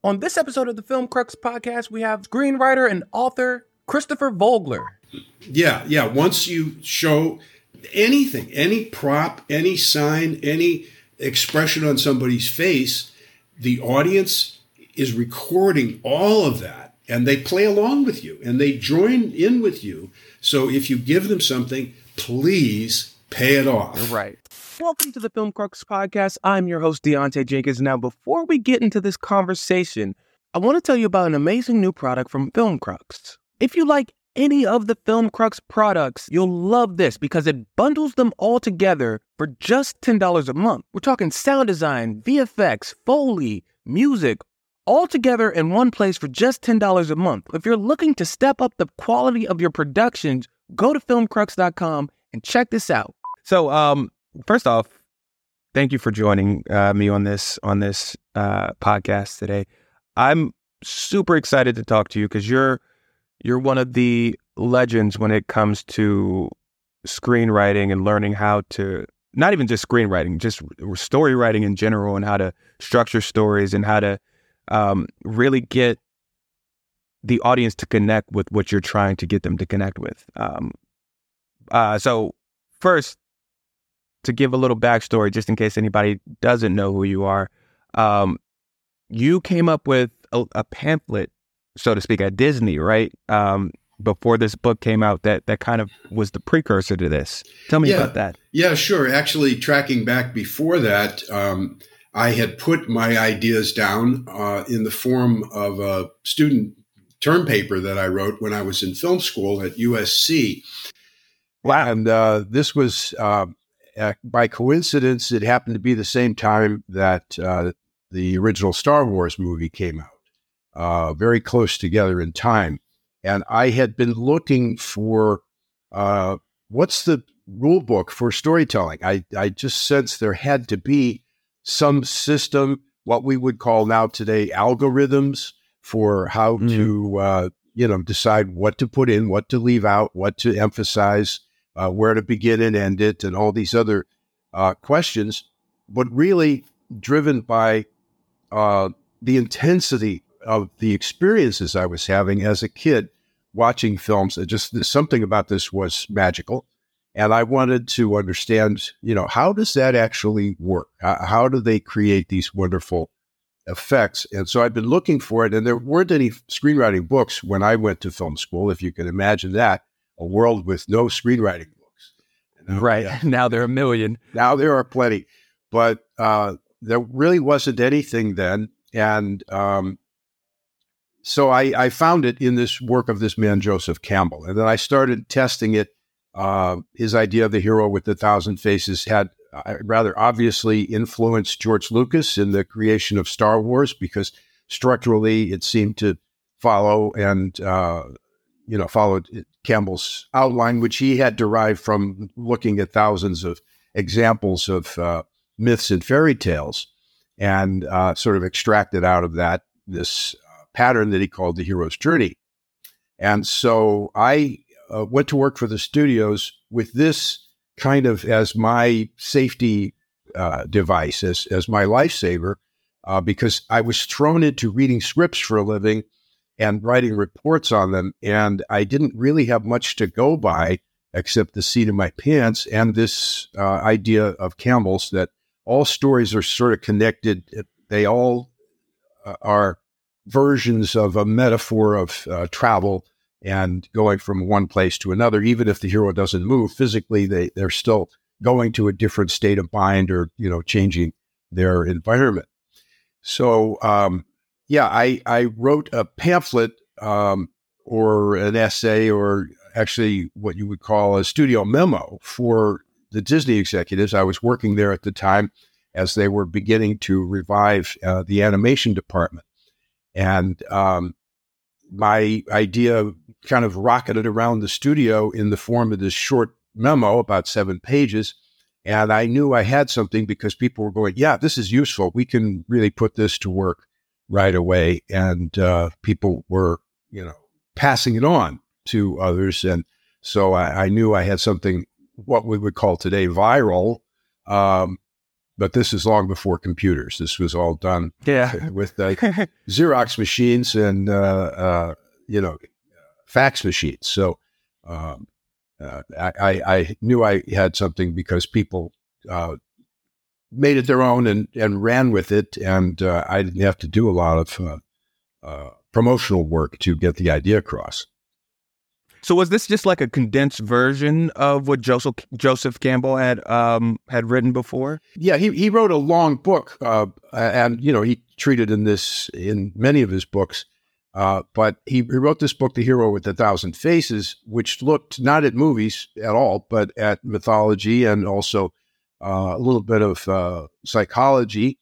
On this episode of the Film Crux podcast, we have screenwriter and author Christopher Vogler. Yeah. Once you show anything, any prop, any sign, any expression on somebody's face, the audience is recording all of that, and they play along with you, and they join in with you. So if you give them something, please pay it off. Right. Welcome to the Film Crux podcast. I'm your host, Deontay Jenkins. Now, before we get into this conversation, I want to tell you about an amazing new product from Film Crux. If you like any of the Film Crux products, you'll love this because it bundles them all together for just $10 a month. We're talking sound design, VFX, Foley, music, all together in one place for just $10 a month. If you're looking to step up the quality of your productions, go to filmcrux.com and check this out. So, first off, thank you for joining me on this podcast today. I'm super excited to talk to you because you're one of the legends when it comes to screenwriting and learning how to, not even just screenwriting, just story writing in general, and how to structure stories and how to really get the audience to connect with what you're trying to get them to connect with. So first, to give a little backstory, just in case anybody doesn't know who you are, you came up with a pamphlet, so to speak, at Disney, right? Before this book came out, that kind of was the precursor to this. Tell me about that. Yeah, sure. Actually, tracking back before that, I had put my ideas down in the form of a student term paper that I wrote when I was in film school at USC. Wow. And this was... by coincidence, it happened to be the same time that the original Star Wars movie came out, very close together in time. And I had been looking for what's the rule book for storytelling. I just sensed there had to be some system, what we would call now today algorithms, for how to decide what to put in, what to leave out, what to emphasize, where to begin and end it, and all these other questions, but really driven by the intensity of the experiences I was having as a kid watching films. Just something about this was magical, and I wanted to understand, how does that actually work? How do they create these wonderful effects? And so I've been looking for it, and there weren't any screenwriting books when I went to film school, if you can imagine that. A world with no screenwriting books. Right. Yeah. Now there are a million. Now there are plenty. But there really wasn't anything then. And so I found it in this work of this man, Joseph Campbell. And then I started testing it. His idea of the hero with 1,000 faces had rather obviously influenced George Lucas in the creation of Star Wars, because structurally it seemed to follow and followed Campbell's outline, which he had derived from looking at thousands of examples of myths and fairy tales, and sort of extracted out of that this pattern that he called the hero's journey. And so I went to work for the studios with this kind of as my safety device, as my lifesaver, because I was thrown into reading scripts for a living and writing reports on them. And I didn't really have much to go by except the seat of my pants and this idea of Campbell's that all stories are sort of connected. They all are versions of a metaphor of travel and going from one place to another. Even if the hero doesn't move physically, they're still going to a different state of mind, or, changing their environment. So, I wrote a pamphlet or an essay, or actually what you would call a studio memo for the Disney executives. I was working there at the time as they were beginning to revive the animation department. And my idea kind of rocketed around the studio in the form of this short memo, about 7 pages. And I knew I had something because people were going, yeah, this is useful. We can really put this to work right away. And people were, passing it on to others. And so I knew I had something, what we would call today viral, but this is long before computers. This was all done with Xerox machines and fax machines. So I knew I had something because people made it their own and ran with it, and I didn't have to do a lot of promotional work to get the idea across. So was this just like a condensed version of what Joseph Campbell had written before? Yeah, he wrote a long book, and he treated in many of his books. But he wrote this book, The Hero with a Thousand Faces, which looked not at movies at all, but at mythology and also a little bit of psychology.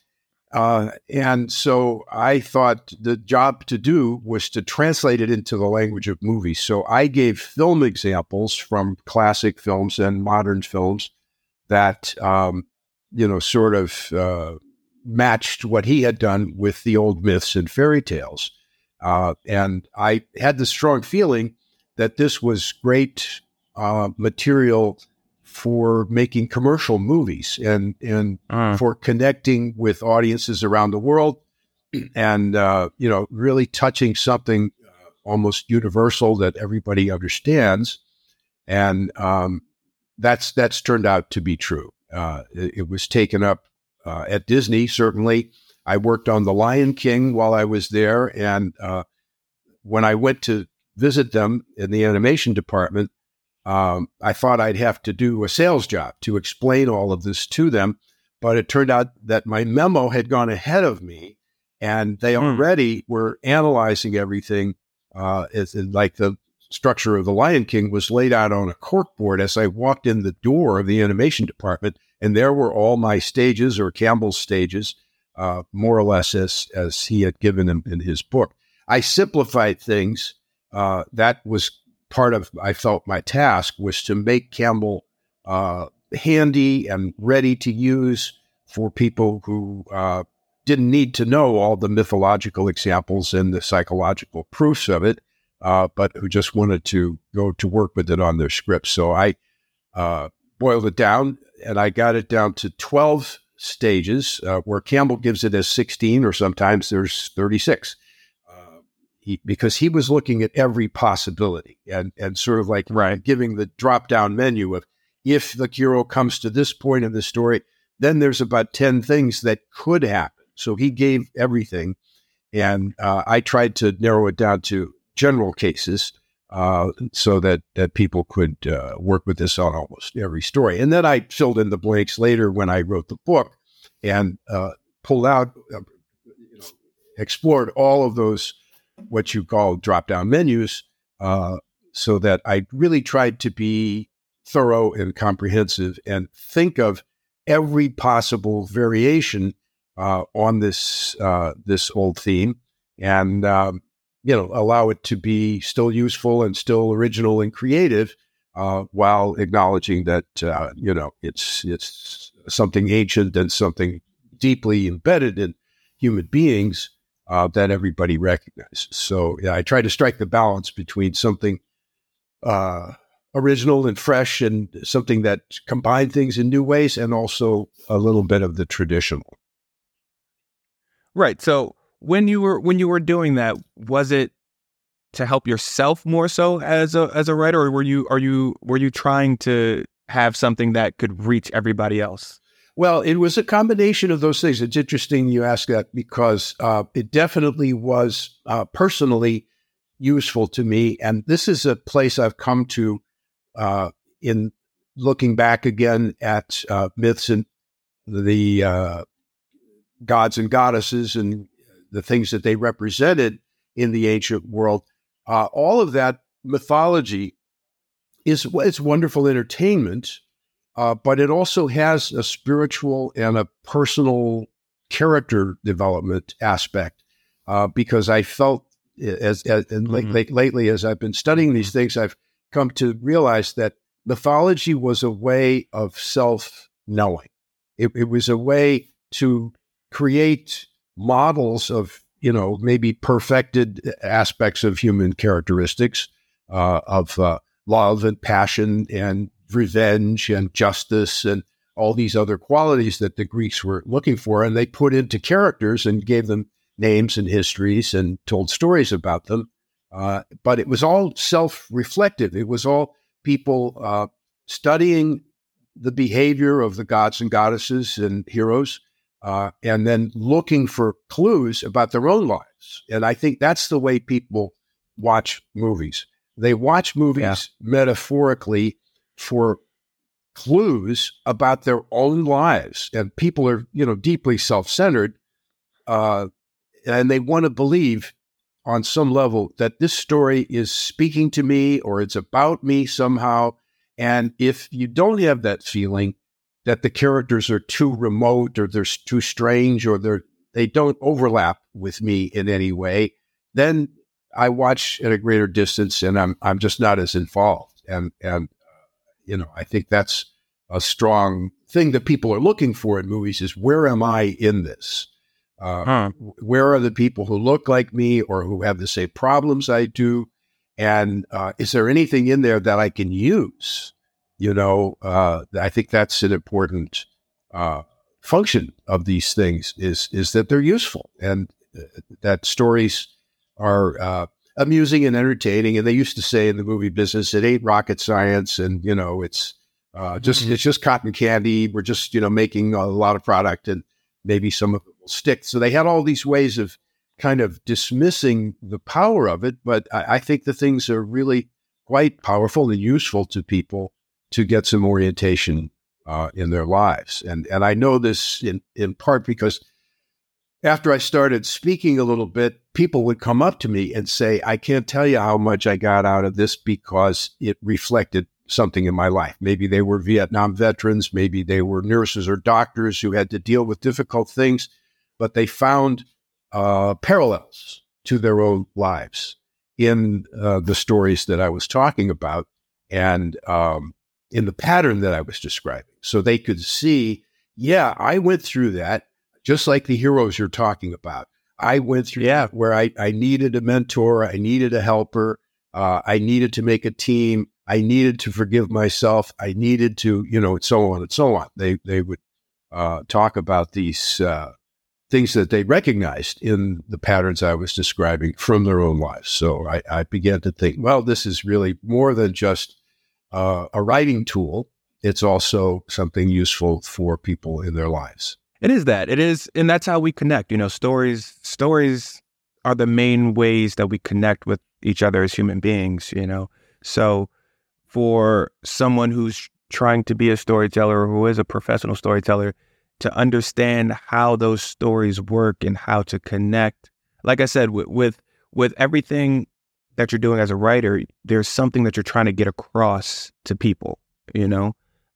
And so I thought the job to do was to translate it into the language of movies. So I gave film examples from classic films and modern films that, sort of matched what he had done with the old myths and fairy tales. And I had the strong feeling that this was great material for making commercial movies and for connecting with audiences around the world and, really touching something almost universal that everybody understands. And that's turned out to be true. It was taken up at Disney, certainly. I worked on The Lion King while I was there. And when I went to visit them in the animation department, I thought I'd have to do a sales job to explain all of this to them. But it turned out that my memo had gone ahead of me, and they already were analyzing everything. Like the structure of The Lion King was laid out on a corkboard as I walked in the door of the animation department. And there were all my stages, or Campbell's stages, more or less as he had given them in his book. I simplified things. That was part of, I felt, my task was to make Campbell handy and ready to use for people who didn't need to know all the mythological examples and the psychological proofs of it, but who just wanted to go to work with it on their scripts. So I boiled it down, and I got it down to 12 stages, where Campbell gives it as 16, or sometimes there's 36. Because he was looking at every possibility and sort of like giving the drop-down menu of, if the hero comes to this point in the story, then there's about 10 things that could happen. So he gave everything, and I tried to narrow it down to general cases so that people could work with this on almost every story. And then I filled in the blanks later when I wrote the book and pulled out, explored all of those what you call drop-down menus, so that I really tried to be thorough and comprehensive and think of every possible variation on this old theme, and allow it to be still useful and still original and creative, while acknowledging that it's something ancient and something deeply embedded in human beings. That everybody recognizes. So I try to strike the balance between something original and fresh, and something that combined things in new ways, and also a little bit of the traditional. Right. So when you were doing that, was it to help yourself more so as a writer, or were you trying to have something that could reach everybody else? Well, it was a combination of those things. It's interesting you ask that, because it definitely was personally useful to me. And this is a place I've come to in looking back again at myths and the gods and goddesses and the things that they represented in the ancient world. All of that mythology it's wonderful entertainment, but it also has a spiritual and a personal character development aspect, because I felt lately, as I've been studying these things, I've come to realize that mythology was a way of self-knowing. It was a way to create models of, maybe perfected aspects of human characteristics, of love and passion and revenge and justice and all these other qualities that the Greeks were looking for, and they put into characters and gave them names and histories and told stories about them. But it was all self-reflective. It was all people studying the behavior of the gods and goddesses and heroes, and then looking for clues about their own lives. And I think that's the way people watch movies. They watch movies metaphorically for clues about their own lives. And people are, deeply self-centered, and they want to believe on some level that this story is speaking to me or it's about me somehow. And if you don't have that feeling that the characters are too remote or they're too strange or they don't overlap with me in any way, then I watch at a greater distance and I'm just not as involved. And I think that's a strong thing that people are looking for in movies is, where am I in this? Where are the people who look like me or who have the same problems I do? And is there anything in there that I can use? I think that's an important function of these things is that they're useful and that stories are amusing and entertaining. And they used to say in the movie business, it ain't rocket science, and it's just cotton candy. We're just making a lot of product, and maybe some of it will stick. So they had all these ways of kind of dismissing the power of it. But I think the things are really quite powerful and useful to people to get some orientation in their lives. And I know this in part because after I started speaking a little bit, people would come up to me and say, I can't tell you how much I got out of this because it reflected something in my life. Maybe they were Vietnam veterans, maybe they were nurses or doctors who had to deal with difficult things, but they found parallels to their own lives in the stories that I was talking about and in the pattern that I was describing. So they could see, I went through that, just like the heroes you're talking about. I went through that where I needed a mentor, I needed a helper, I needed to make a team, I needed to forgive myself, I needed to, and so on and so on. They would talk about these things that they recognized in the patterns I was describing from their own lives. So I began to think, well, this is really more than just a writing tool. It's also something useful for people in their lives. It is. And that's how we connect. Stories are the main ways that we connect with each other as human beings, So for someone who's trying to be a storyteller or who is a professional storyteller, to understand how those stories work and how to connect, like I said, with everything that you're doing as a writer, there's something that you're trying to get across to people, And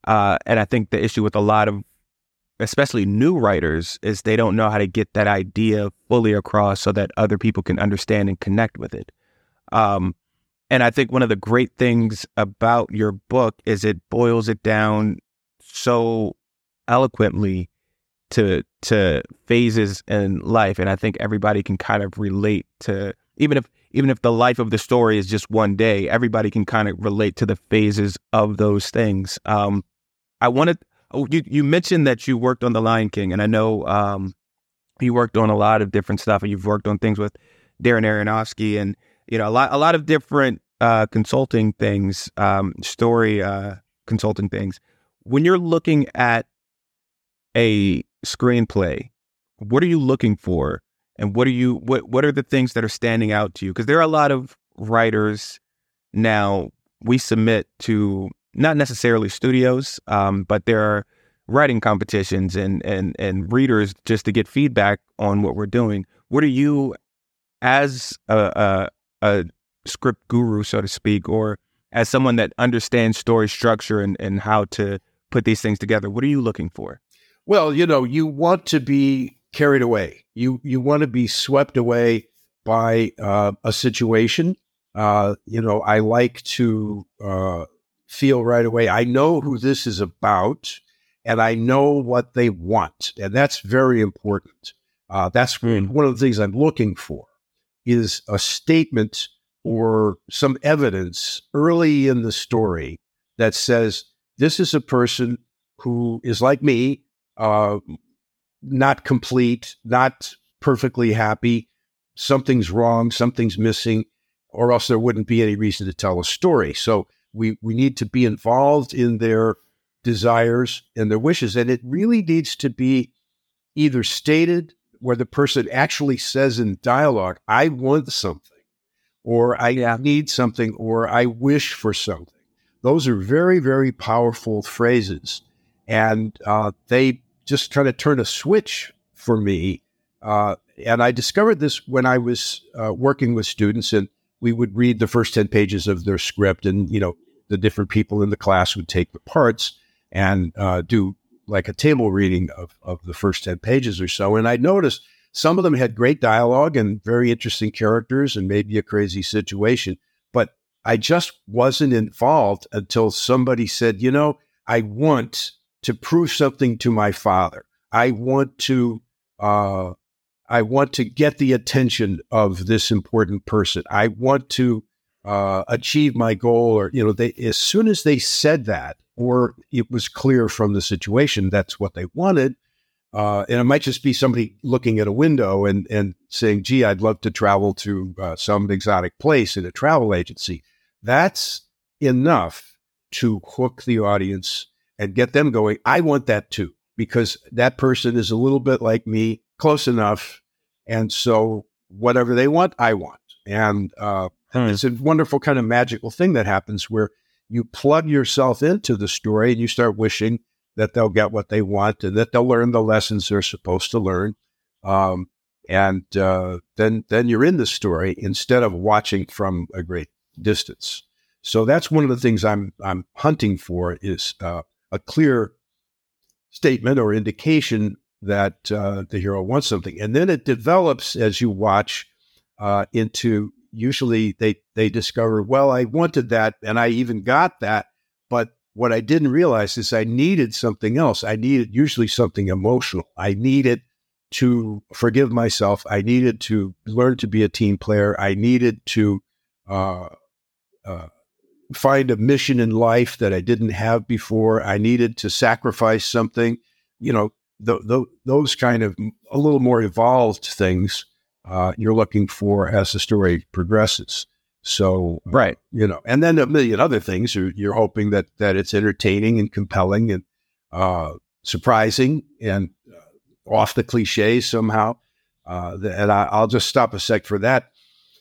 I think the issue with a lot of, especially new writers, is they don't know how to get that idea fully across so that other people can understand and connect with it. And I think one of the great things about your book is it boils it down so eloquently to phases in life. And I think everybody can kind of relate to, even if the life of the story is just one day, everybody can kind of relate to the phases of those things. You mentioned that you worked on The Lion King, and I know you worked on a lot of different stuff, and you've worked on things with Darren Aronofsky, and a lot of different consulting things, story consulting things. When you're looking at a screenplay, what are you looking for, and what are the things that are standing out to you? Because there are a lot of writers now. We submit to not necessarily studios, but there are writing competitions and readers just to get feedback on what we're doing. What are you, as a script guru, so to speak, or as someone that understands story structure and how to put these things together, what are you looking for? Well, you want to be carried away. You want to be swept away by a situation. I like to feel right away, I know who this is about, and I know what they want. And that's very important. That's one of the things I'm looking for, is a statement or some evidence early in the story that says, this is a person who is like me, not complete, not perfectly happy. Something's wrong, something's missing, or else there wouldn't be any reason to tell a story. So we need to be involved in their desires and their wishes. And it really needs to be either stated where the person actually says in dialogue, I want something, or I need something, or I wish for something. Those are very, very powerful phrases. And they just kind of turn a switch for me. And I discovered this when I was working with students, and we would read the first 10 pages of their script, and, the different people in the class would take the parts and do like a table reading of the first 10 pages or so. And I noticed some of them had great dialogue and very interesting characters and maybe a crazy situation, but I just wasn't involved until somebody said, I want to prove something to my father. I want to get the attention of this important person. I want to achieve my goal, or, as soon as they said that, or it was clear from the situation, that's what they wanted. And it might just be somebody looking at a window and saying, gee, I'd love to travel to some exotic place in a travel agency. That's enough to hook the audience and get them going, I want that too, because that person is a little bit like me, close enough. And so whatever they want, I want. And it's a wonderful kind of magical thing that happens where you plug yourself into the story and you start wishing that they'll get what they want and that they'll learn the lessons they're supposed to learn. And then you're in the story instead of watching from a great distance. So that's one of the things I'm hunting for is a clear statement or indication that the hero wants something. And then it develops as you watch into, usually they discover, well, I wanted that and I even got that, but what I didn't realize is I needed something else. I needed usually something emotional. I needed to forgive myself. I needed to learn to be a team player. I needed to find a mission in life that I didn't have before. I needed to sacrifice something, those kind of a little more evolved things you're looking for as the story progresses. So, right. And then a million other things. You're hoping that it's entertaining and compelling and surprising and off the cliche somehow. And I'll just stop a sec for that.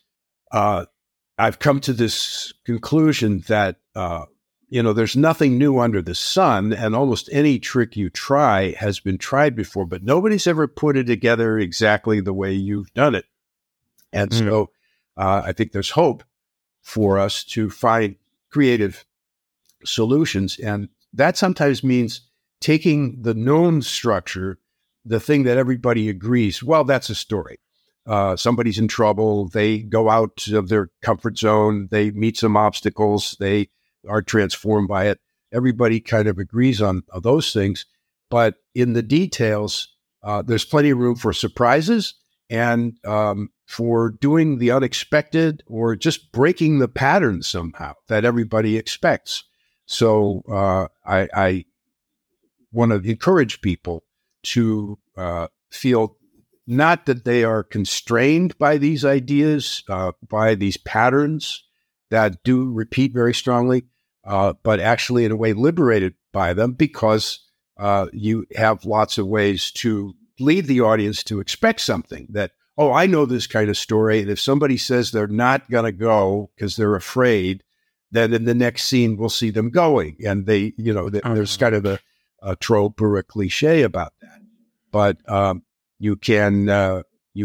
I've come to this conclusion that, there's nothing new under the sun, and almost any trick you try has been tried before, but nobody's ever put it together exactly the way you've done it. And so I think there's hope for us to find creative solutions. And that sometimes means taking the known structure, the thing that everybody agrees, well, that's a story. Somebody's in trouble. They go out of their comfort zone. They meet some obstacles. They are transformed by it. Everybody kind of agrees on those things. But in the details, there's plenty of room for surprises and for doing the unexpected or just breaking the pattern somehow that everybody expects. So I want to encourage people to feel not that they are constrained by these ideas, by these patterns that do repeat very strongly, but actually in a way liberated by them because you have lots of ways to lead the audience to expect something that, oh, I know this kind of story. And if somebody says they're not going to go because they're afraid, then in the next scene, we'll see them going. And they, there's kind of a trope or a cliche about that. But you can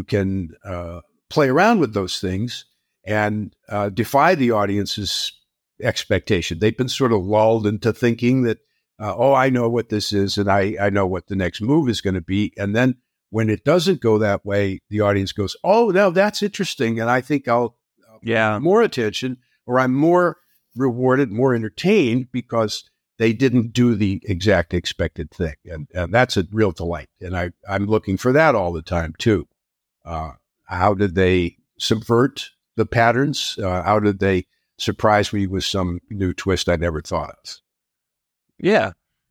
play around with those things and defy the audience's expectation. They've been sort of lulled into thinking that, I know what this is, and I know what the next move is going to be. And then when it doesn't go that way, the audience goes, oh, no, that's interesting. And I think I'll pay more attention, or I'm more rewarded, more entertained because they didn't do the exact expected thing. And that's a real delight. And I'm looking for that all the time, too. How did they subvert the patterns? How did they surprise me with some new twist I never thought of? Yeah.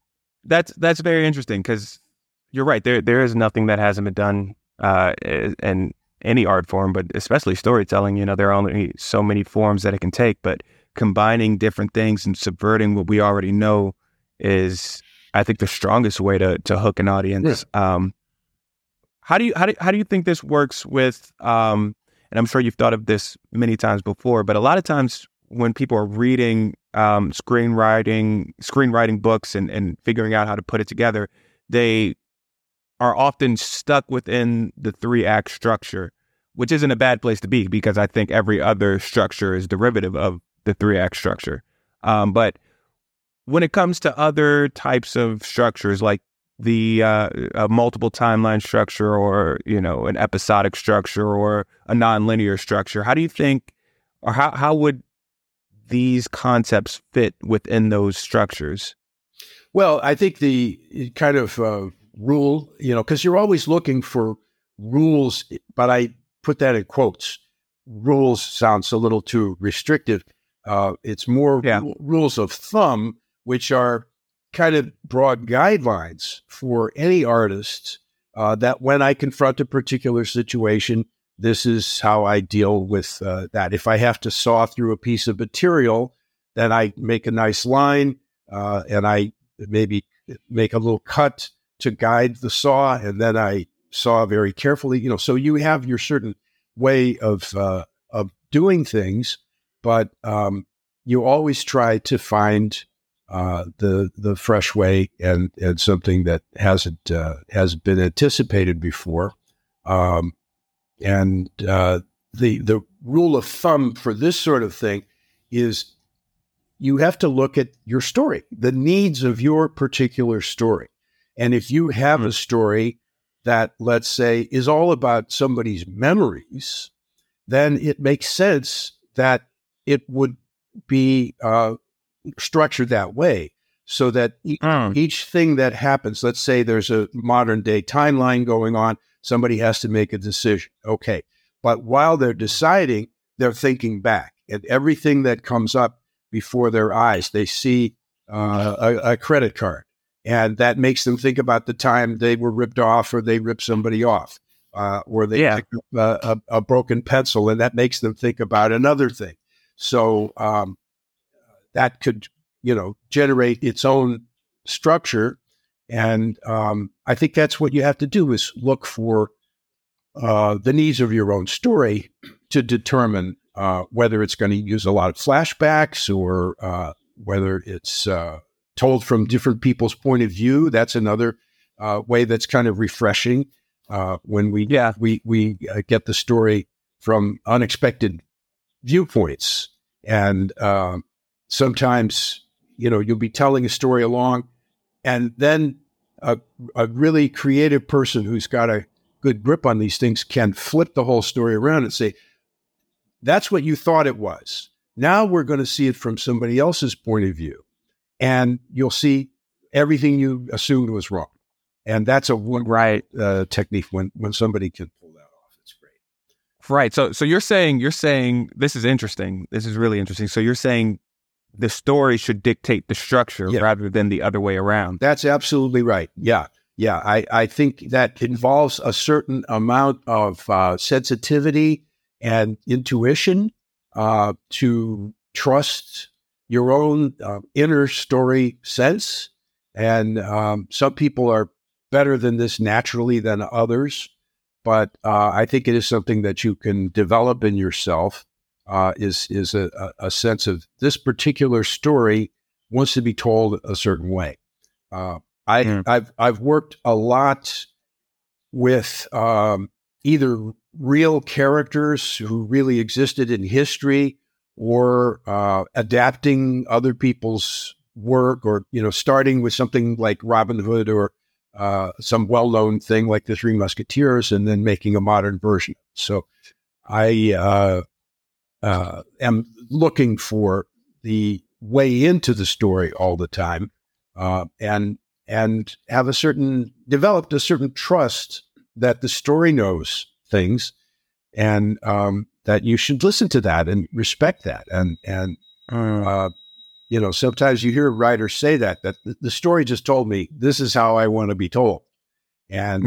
That's very interesting because you're right. There is nothing that hasn't been done in any art form, but especially storytelling. There are only so many forms that it can take, but combining different things and subverting what we already know is, I think, the strongest way to hook an audience. Yeah. How do you think this works with? And I'm sure you've thought of this many times before, but a lot of times when people are reading screenwriting books and figuring out how to put it together, they are often stuck within the 3-act structure, which isn't a bad place to be because I think every other structure is derivative of the 3-act structure. But when it comes to other types of structures, like the multiple timeline structure, or an episodic structure, or a nonlinear structure, how do you think, or how would these concepts fit within those structures? Well, I think the kind of rule, because you're always looking for rules, but I put that in quotes. Rules sounds a little too restrictive. It's more rules of thumb, which are kind of broad guidelines for any artist, that when I confront a particular situation, this is how I deal with that. If I have to saw through a piece of material, then I make a nice line, and I maybe make a little cut to guide the saw, and then I saw very carefully. So you have your certain way of doing things, but you always try to find the fresh way and something that hasn't been anticipated before. And the rule of thumb for this sort of thing is you have to look at your story, the needs of your particular story. And if you have a story that, let's say, is all about somebody's memories, then it makes sense that it would be structured that way, so that each thing that happens, let's say there's a modern day timeline going on, somebody has to make a decision. Okay. But while they're deciding, they're thinking back, and everything that comes up before their eyes, they see a credit card, and that makes them think about the time they were ripped off, or they ripped somebody off, or they picked up a broken pencil, and that makes them think about another thing. So that could, generate its own structure. And I think that's what you have to do, is look for the needs of your own story to determine whether it's going to use a lot of flashbacks, or whether it's told from different people's point of view. That's another way that's kind of refreshing, when we get the story from unexpected viewpoints. And sometimes, you'll be telling a story along, and then a really creative person who's got a good grip on these things can flip the whole story around and say, that's what you thought it was. Now we're going to see it from somebody else's point of view, and you'll see everything you assumed was wrong. And that's a one technique when somebody can pull that off. It's great. Right. So you're saying this is interesting. This is really interesting. So you're saying the story should dictate the structure rather than the other way around. That's absolutely right. Yeah. I think that involves a certain amount of sensitivity and intuition, to trust your own inner story sense. And some people are better than this naturally than others. But I think it is something that you can develop in yourself, is a sense of this particular story wants to be told a certain way. I've worked a lot with either real characters who really existed in history, or adapting other people's work, or starting with something like Robin Hood, or some well-known thing like the Three Musketeers, and then making a modern version. So I am looking for the way into the story all the time, and have developed a certain trust that the story knows things, and that you should listen to that and respect that, and sometimes you hear writers say that the story just told me this is how I want to be told. And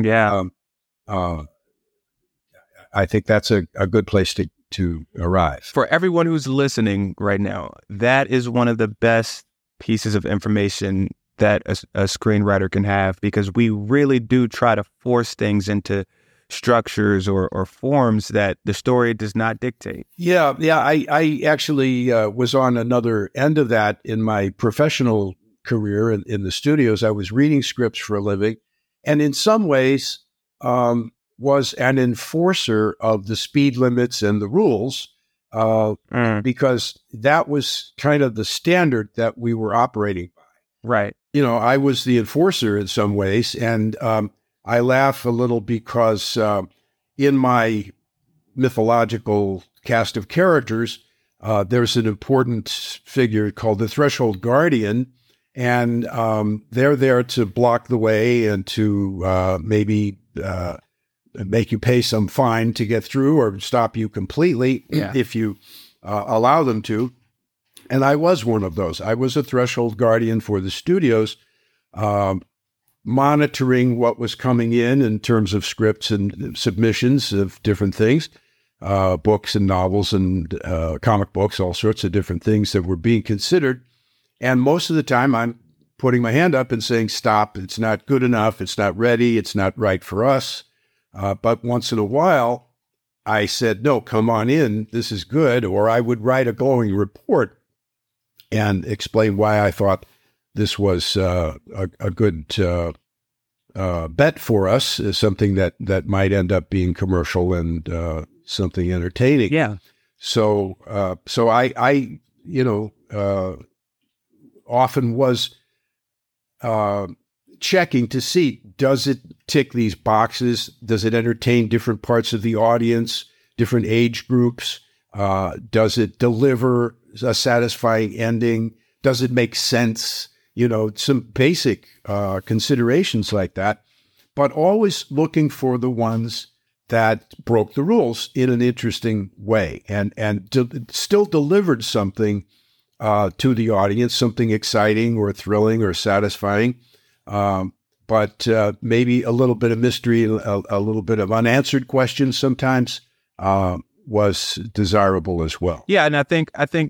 I think that's a good place to arrive. For everyone who's listening right now, that is one of the best pieces of information that a screenwriter can have, because we really do try to force things into structures or forms that the story does not dictate. Yeah. I actually was on another end of that in my professional career in the studios. I was reading scripts for a living, and in some ways was an enforcer of the speed limits and the rules, because that was kind of the standard that we were operating by. Right. I was the enforcer in some ways, and I laugh a little because in my mythological cast of characters, there's an important figure called the Threshold Guardian, and they're there to block the way and to maybe make you pay some fine to get through or stop you completely if you allow them to. And I was one of those. I was a Threshold Guardian for the studios, monitoring what was coming in terms of scripts and submissions of different things, books and novels and comic books, all sorts of different things that were being considered. And most of the time I'm putting my hand up and saying, stop, it's not good enough, it's not ready, it's not right for us. But once in a while, I said, no, come on in, this is good. Or I would write a glowing report and explain why I thought this was a good bet for us, something that might end up being commercial and something entertaining. Yeah. So I often was checking to see, does it tick these boxes? Does it entertain different parts of the audience, different age groups? Does it deliver a satisfying ending? Does it make sense? Some basic considerations like that, but always looking for the ones that broke the rules in an interesting way and still delivered something to the audience, something exciting or thrilling or satisfying, but maybe a little bit of mystery, a little bit of unanswered questions sometimes was desirable as well. Yeah, and I think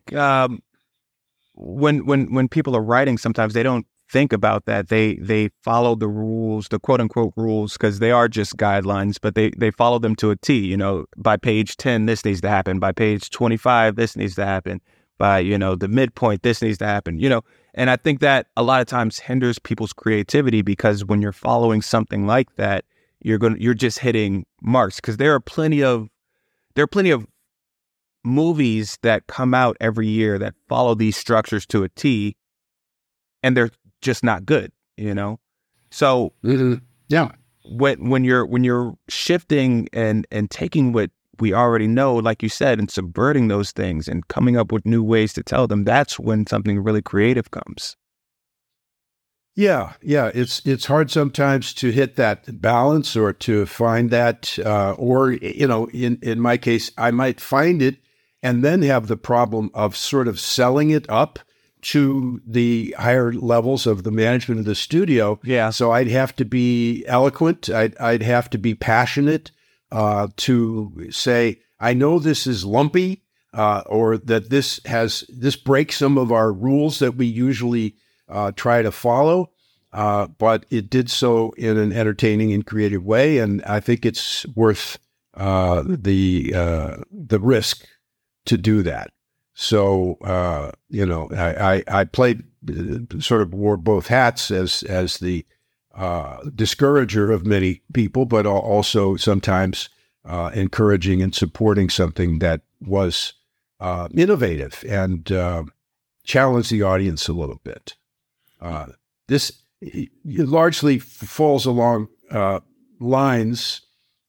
when people are writing, sometimes they don't think about that. They follow the rules, the quote unquote rules, because they are just guidelines, but they follow them to a T. By page 10, this needs to happen. By page 25, this needs to happen. By the midpoint, this needs to happen. And I think that a lot of times hinders people's creativity, because when you're following something like that, you're just hitting marks, because there are plenty of movies that come out every year that follow these structures to a T, and they're just not good, So yeah, when you're shifting and taking what we already know, like you said, and subverting those things and coming up with new ways to tell them, that's when something really creative comes. Yeah. It's hard sometimes to hit that balance or to find that, or in my case, I might find it and then have the problem of sort of selling it up to the higher levels of the management of the studio. Yeah. So I'd have to be eloquent. I'd have to be passionate to say, I know this is lumpy, or that this breaks some of our rules that we usually try to follow, but it did so in an entertaining and creative way, and I think it's worth the risk to do that. So I played sort of wore both hats as the discourager of many people, but also sometimes encouraging and supporting something that was innovative and challenged the audience a little bit. This largely falls along lines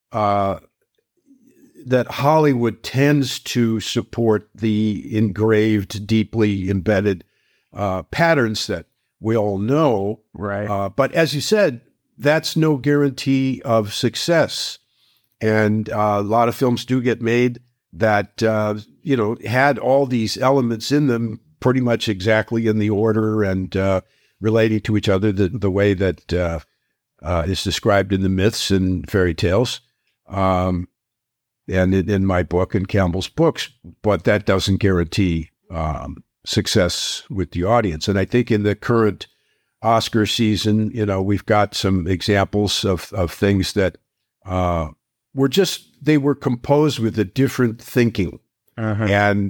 that Hollywood tends to support the engraved, deeply embedded patterns that we all know. Right. But as you said, that's no guarantee of success. And a lot of films do get made that, had all these elements in them, pretty much exactly in the order and relating to each other the way that is described in the myths and fairy tales, and in my book and Campbell's books. But that doesn't guarantee success with the audience. And I think in the current Oscar season, we've got some examples of things that they were composed with a different thinking, and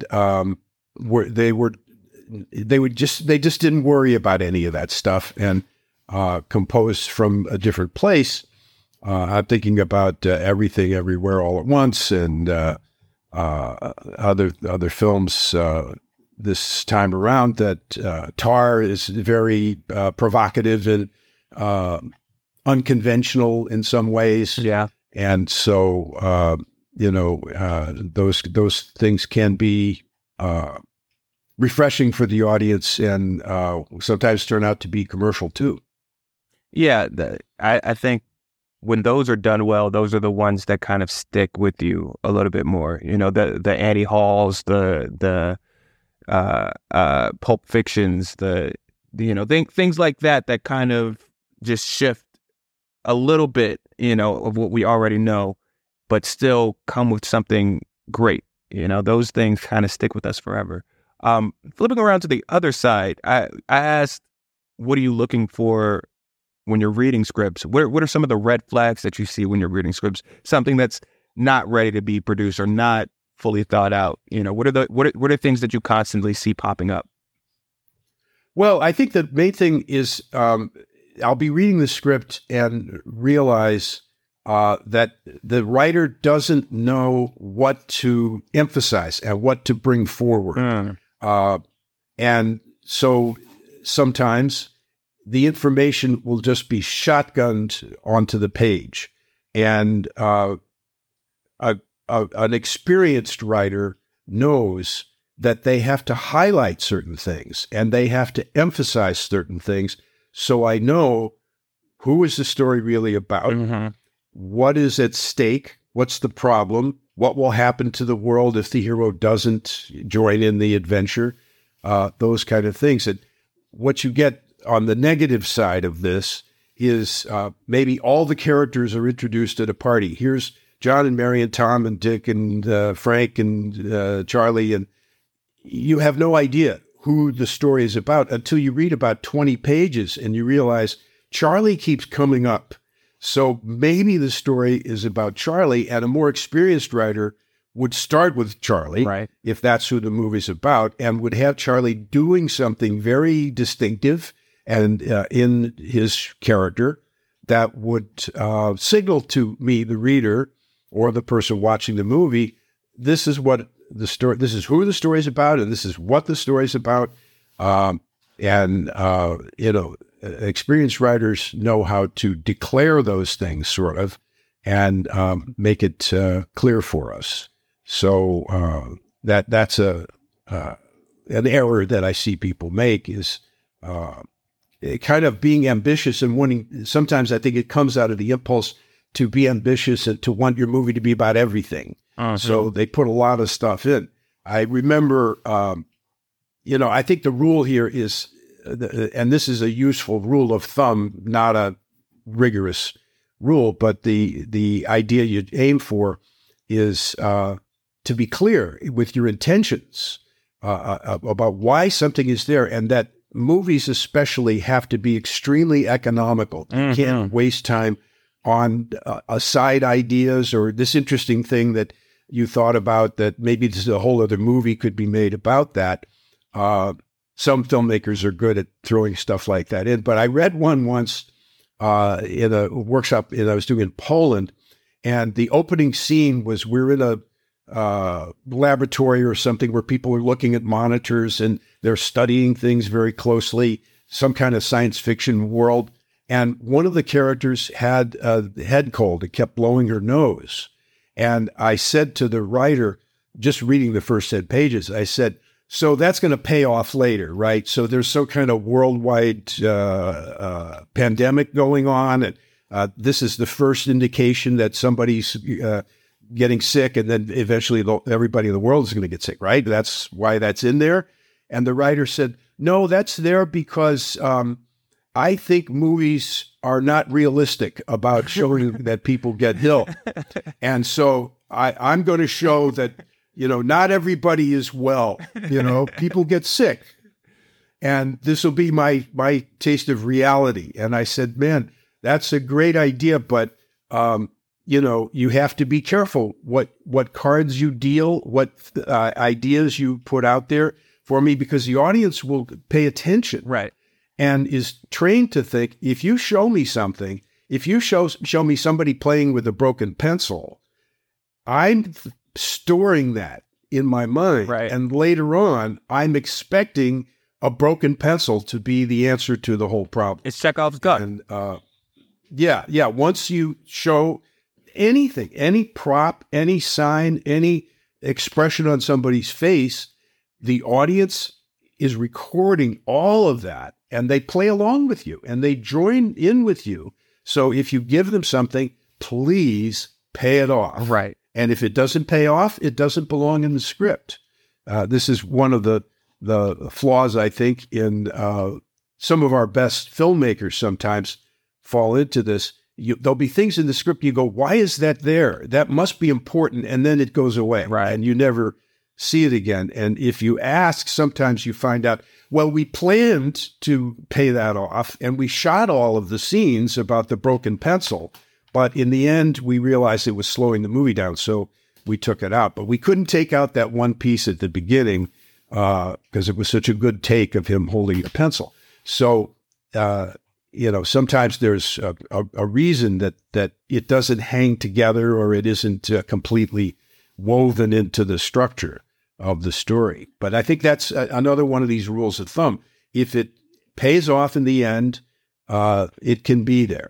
they just didn't worry about any of that stuff and composed from a different place. I'm thinking about Everything Everywhere All at Once and other films this time around. That Tar is very provocative and unconventional in some ways. Yeah. And so, those things can be refreshing for the audience and sometimes turn out to be commercial too. Yeah, I think when those are done well, those are the ones that kind of stick with you a little bit more. The Annie Halls, the Pulp Fictions, things like that kind of just shift a little bit, of what we already know, but still come with something great. Those things kind of stick with us forever. Flipping around to the other side, I asked, what are you looking for when you're reading scripts? What are some of the red flags that you see when you're reading scripts? Something that's not ready to be produced or not fully thought out. What are things that you constantly see popping up? Well, I think the main thing is I'll be reading the script and realize that the writer doesn't know what to emphasize and what to bring forward. And so sometimes the information will just be shotgunned onto the page. And an experienced writer knows that they have to highlight certain things and they have to emphasize certain things. So I know, who is the story really about? What is at stake? What's the problem? What will happen to the world if the hero doesn't join in the adventure? Those kind of things. And what you get on the negative side of this is maybe all the characters are introduced at a party. Here's John and Mary and Tom and Dick and Frank and Charlie, and you have no idea who the story is about until you read about 20 pages and you realize Charlie keeps coming up. So maybe the story is about Charlie, and a more experienced writer would start with Charlie, right, if that's who the movie's about, and would have Charlie doing something very distinctive and in his character that would signal to me, the reader, or the person watching the movie, this is what the story, this is who the story is about, and this is what the story is about. Experienced writers know how to declare those things, sort of, and make it clear for us. So that's an error that I see people make, is kind of being ambitious and wanting. Sometimes I think it comes out of the impulse to be ambitious and to want your movie to be about everything. So they put a lot of stuff in. I remember, I think the rule here is, and this is a useful rule of thumb, not a rigorous rule, but the idea you aim for is to be clear with your intentions about why something is there, and that movies especially have to be extremely economical. You can't waste time on side ideas or this interesting thing that you thought about that maybe this is a whole other movie could be made about that. Some filmmakers are good at throwing stuff like that in. But I read one once in a workshop I was doing in Poland, and the opening scene was we're in a laboratory or something where people are looking at monitors and they're studying things very closely, some kind of science fiction world. And one of the characters had a head cold. It kept blowing her nose. And I said to the writer, just reading the first 10 pages, I said, so that's going to pay off later, right? So there's some kind of worldwide pandemic going on. And this is the first indication that somebody's getting sick. And then eventually everybody in the world is going to get sick, right? That's why that's in there. And the writer said, no, that's there because I think movies are not realistic about showing that people get ill. And so I'm going to show that, not everybody is well. People get sick. And this will be my taste of reality. And I said, man, that's a great idea, but you have to be careful what cards you deal, what ideas you put out there for me, because the audience will pay attention, right? And is trained to think, if you show me something, if you show me somebody playing with a broken pencil, I'm storing that in my mind, right? And later on, I'm expecting a broken pencil to be the answer to the whole problem. It's Chekhov's gun. And yeah. Once you show anything, any prop, any sign, any expression on somebody's face, the audience is recording all of that, and they play along with you, and they join in with you. So if you give them something, please pay it off. Right. And if it doesn't pay off, it doesn't belong in the script. This is one of the flaws, I think, in some of our best filmmakers sometimes fall into this. There'll be things in the script you go, why is that there? That must be important. And then it goes away. Right. And you never see it again. And if you ask, sometimes you find out, well, we planned to pay that off and we shot all of the scenes about the broken pencil. But in the end, we realized it was slowing the movie down. So we took it out. But we couldn't take out that one piece at the beginning because it was such a good take of him holding a pencil. So, sometimes there's a reason that it doesn't hang together or it isn't completely woven into the structure of the story. But I think that's another one of these rules of thumb. If it pays off in the end, it can be there.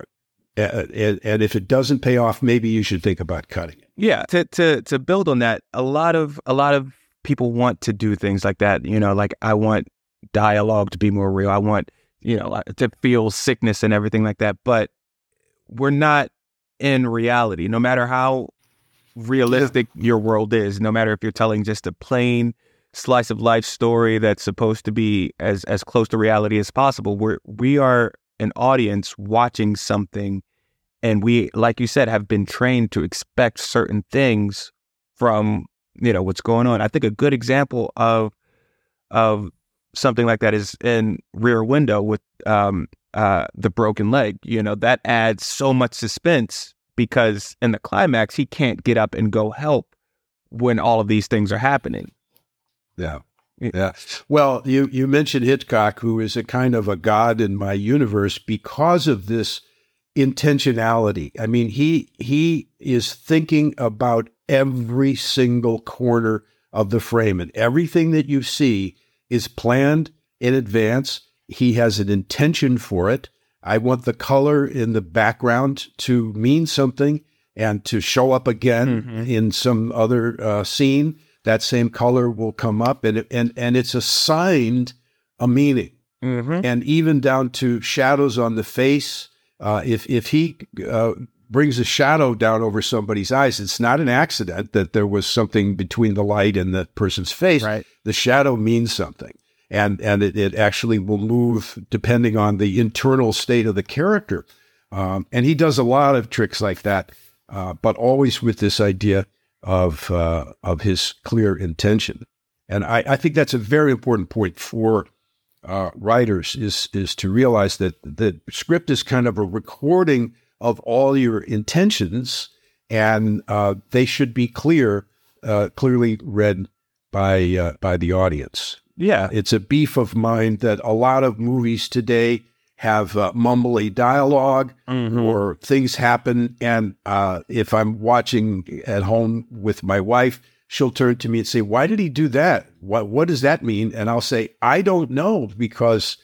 And if it doesn't pay off, maybe you should think about cutting it. Yeah. To build on that, a lot of people want to do things like that. Like I want dialogue to be more real. I want, to feel sickness and everything like that. But we're not in reality, no matter how realistic your world is, no matter if you're telling just a plain slice of life story that's supposed to be as close to reality as possible. We are an audience watching something, and we, like you said, have been trained to expect certain things from, what's going on. I think a good example of something like that is in Rear Window with the broken leg. That adds so much suspense because in the climax, he can't get up and go help when all of these things are happening. Yeah. Yeah. Well, you mentioned Hitchcock, who is a kind of a god in my universe because of this intentionality. I mean, he is thinking about every single corner of the frame, and everything that you see is planned in advance. He has an intention for it. I want the color in the background to mean something and to show up again in some other scene. That same color will come up, and it's assigned a meaning. And even down to shadows on the face. If he brings a shadow down over somebody's eyes, it's not an accident that there was something between the light and the person's face. Right. The shadow means something. And it actually will move depending on the internal state of the character. And he does a lot of tricks like that, but always with this idea of his clear intention. And I think that's a very important point for writers is to realize that the script is kind of a recording of all your intentions, and they should be clearly read by the audience. Yeah. It's a beef of mine that a lot of movies today have mumbly dialogue or things happen. And if I'm watching at home with my wife, she'll turn to me and say, why did he do that? What does that mean? And I'll say, I don't know, because,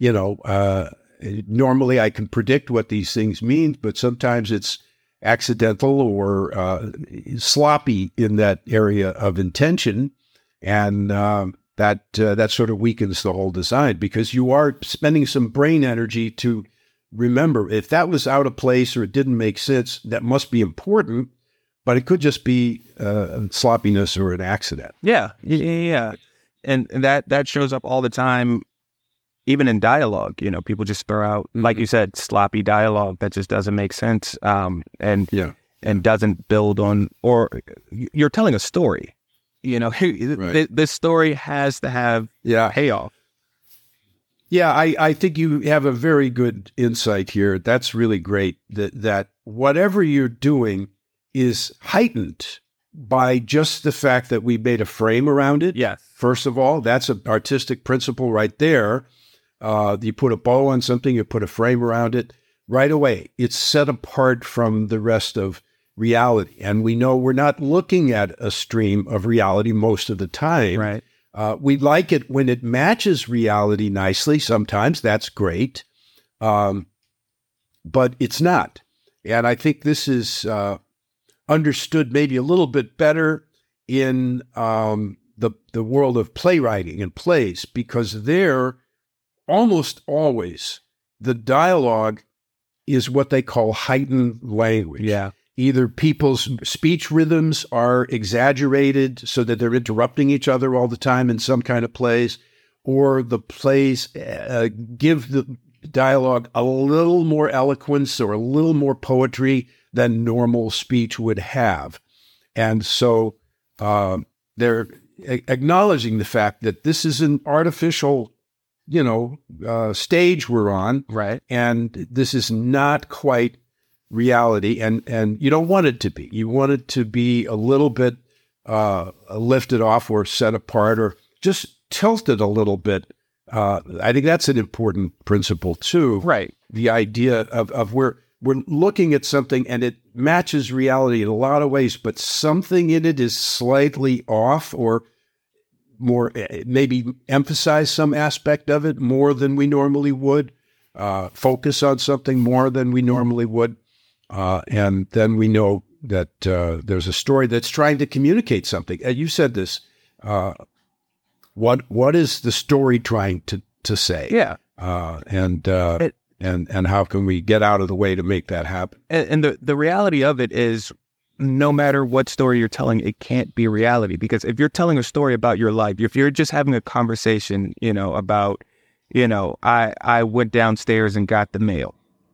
normally I can predict what these things mean, but sometimes it's accidental or sloppy in that area of intention. And that sort of weakens the whole design, because you are spending some brain energy to remember if that was out of place or it didn't make sense. That must be important, but it could just be sloppiness or an accident. Yeah. and that shows up all the time, even in dialogue. You know, people just throw out, like you said, sloppy dialogue that just doesn't make sense, and doesn't build on, or you're telling a story. You know, this story has to have payoff. Yeah, I think you have a very good insight here. That's really great, that whatever you're doing is heightened by just the fact that we made a frame around it. Yes. First of all, that's an artistic principle right there. You put a bow on something, you put a frame around it, right away, it's set apart from the rest of reality. And we know we're not looking at a stream of reality most of the time. Right. We like it when it matches reality nicely. Sometimes that's great, but it's not. And I think this is understood maybe a little bit better in the world of playwriting and plays, because there, almost always, the dialogue is what they call heightened language. Yeah. Either people's speech rhythms are exaggerated so that they're interrupting each other all the time in some kind of plays, or the plays give the dialogue a little more eloquence or a little more poetry than normal speech would have. And so they're acknowledging the fact that this is an artificial, stage we're on. Right. And this is not quite reality, and you don't want it to be. You want it to be a little bit lifted off or set apart or just tilted a little bit. I think that's an important principle too. Right. The idea of we're looking at something and it matches reality in a lot of ways, but something in it is slightly off, or more, maybe emphasize some aspect of it more than we normally would, focus on something more than we normally would. And then we know that there's a story that's trying to communicate something. You said this. What is the story trying to say? Yeah. And how can we get out of the way to make that happen? And the reality of it is, no matter what story you're telling, it can't be reality. Because if you're telling a story about your life, if you're just having a conversation, about, I went downstairs and got the mail,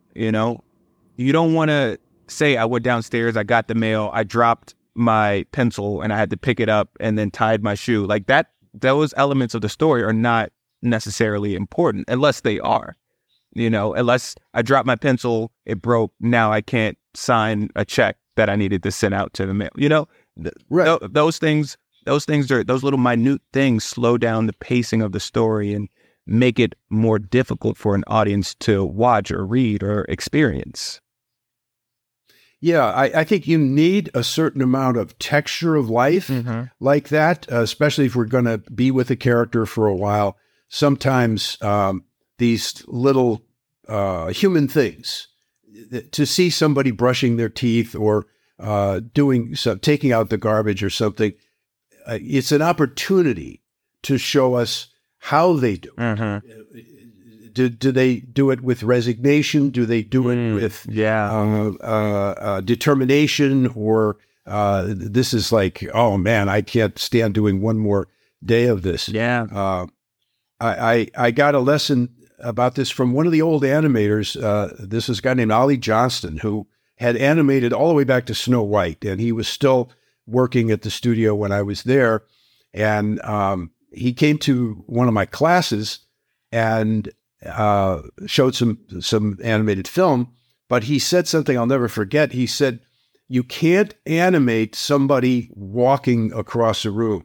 you don't want to say, I went downstairs, I got the mail, I dropped my pencil and I had to pick it up and then tied my shoe. Like that, those elements of the story are not necessarily important unless they are, unless I dropped my pencil, it broke, now I can't sign a check that I needed to send out to the mail. Right. Those things are, those little minute things slow down the pacing of the story and make it more difficult for an audience to watch or read or experience. Yeah, I think you need a certain amount of texture of life like that, especially if we're going to be with a character for a while. Sometimes these little human things, to see somebody brushing their teeth or taking out the garbage or something, it's an opportunity to show us how they do it. Do they do it with resignation? Do they do it with determination? Or this is like, oh man, I can't stand doing one more day of this. Yeah. I got a lesson about this from one of the old animators. This is a guy named Ollie Johnston, who had animated all the way back to Snow White, and he was still working at the studio when I was there. And he came to one of my classes and showed some animated film, but he said something I'll never forget. He said, you can't animate somebody walking across a room.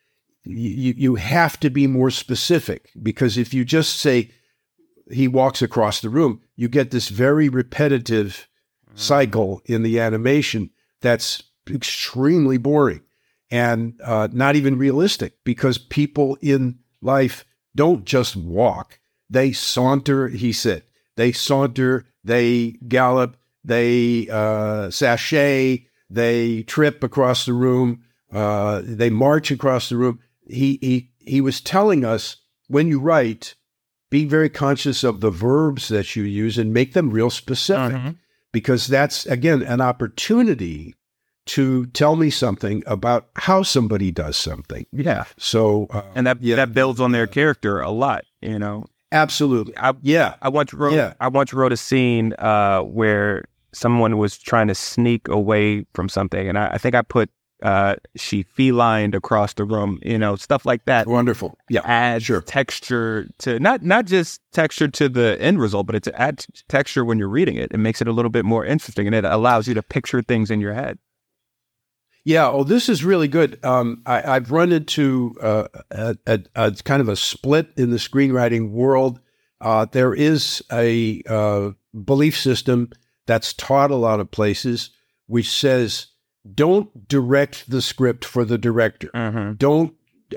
You have to be more specific, because if you just say he walks across the room, you get this very repetitive cycle in the animation that's extremely boring and not even realistic, because people in life don't just walk. They saunter, he said. They saunter, they gallop, they sashay, they trip across the room, they march across the room. He was telling us, when you write, be very conscious of the verbs that you use and make them real specific, because that's, again, an opportunity to tell me something about how somebody does something. Yeah. So, and that builds on their character a lot, you know? Absolutely. I once wrote a scene where someone was trying to sneak away from something, and I think I put she felined across the room, you know, stuff like that. Wonderful. Yeah. Adds texture to not just texture to the end result, but it to add texture when you're reading it. It makes it a little bit more interesting, and it allows you to picture things in your head. Yeah. Oh, this is really good. I've run into a kind of a split in the screenwriting world. There is a belief system that's taught a lot of places, which says, don't direct the script for the director. Mm-hmm. Don't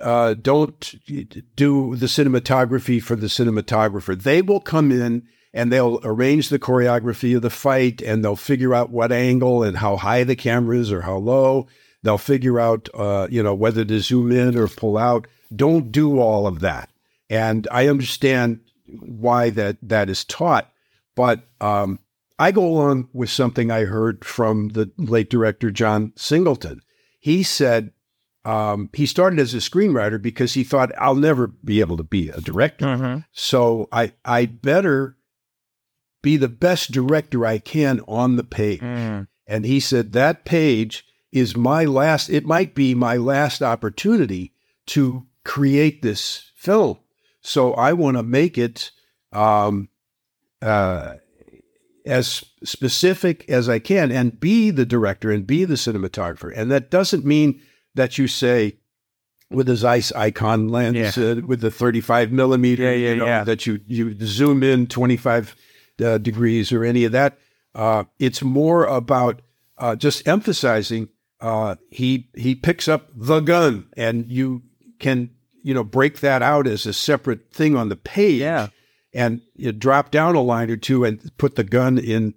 do the cinematography for the cinematographer. They will come in and they'll arrange the choreography of the fight, and they'll figure out what angle and how high the camera is or how low. They'll figure out, whether to zoom in or pull out. Don't do all of that. And I understand why that is taught, but I go along with something I heard from the late director, John Singleton. He said he started as a screenwriter because he thought, I'll never be able to be a director. Mm-hmm. So I better be the best director I can on the page. Mm. And he said, that page is it might be my last opportunity to create this film. So I want to make it as specific as I can and be the director and be the cinematographer. And that doesn't mean that you say with the Zeiss Icon lens, with the 35 millimeter, that you zoom in 25 degrees or any of that. It's more about just emphasizing he picks up the gun, and you can, break that out as a separate thing on the page. Yeah. And you drop down a line or two and put the gun in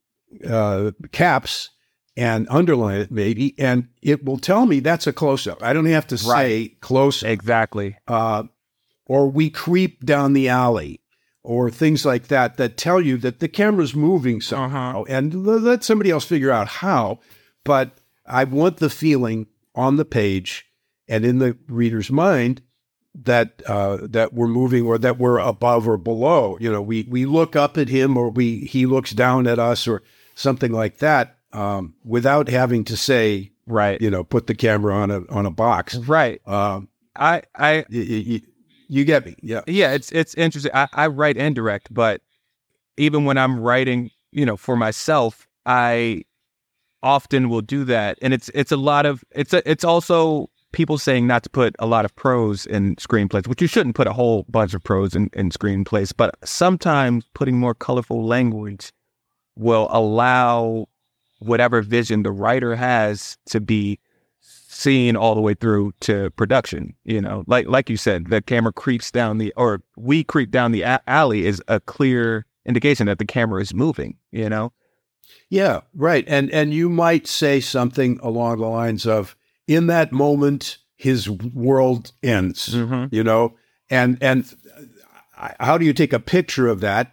caps and underline it maybe, and it will tell me that's a close-up. I don't have to say close-up. Exactly. Or we creep down the alley, or things like that tell you that the camera's moving somehow, and let somebody else figure out how. But I want the feeling on the page and in the reader's mind that we're moving, or that we're above or below. We look up at him, or he looks down at us, or something like that, without having to say, put the camera on a box. Right. You get me. Yeah. Yeah. It's interesting. I write and direct, but even when I'm writing, for myself, I often will do that. And it's also people saying not to put a lot of prose in screenplays, which you shouldn't put a whole bunch of prose in screenplays, but sometimes putting more colorful language will allow whatever vision the writer has to be seen all the way through to production. Like you said, the camera creeps down we creep down the alley is a clear indication that the camera is moving, Yeah, right. And you might say something along the lines of, in that moment, his world ends, and how do you take a picture of that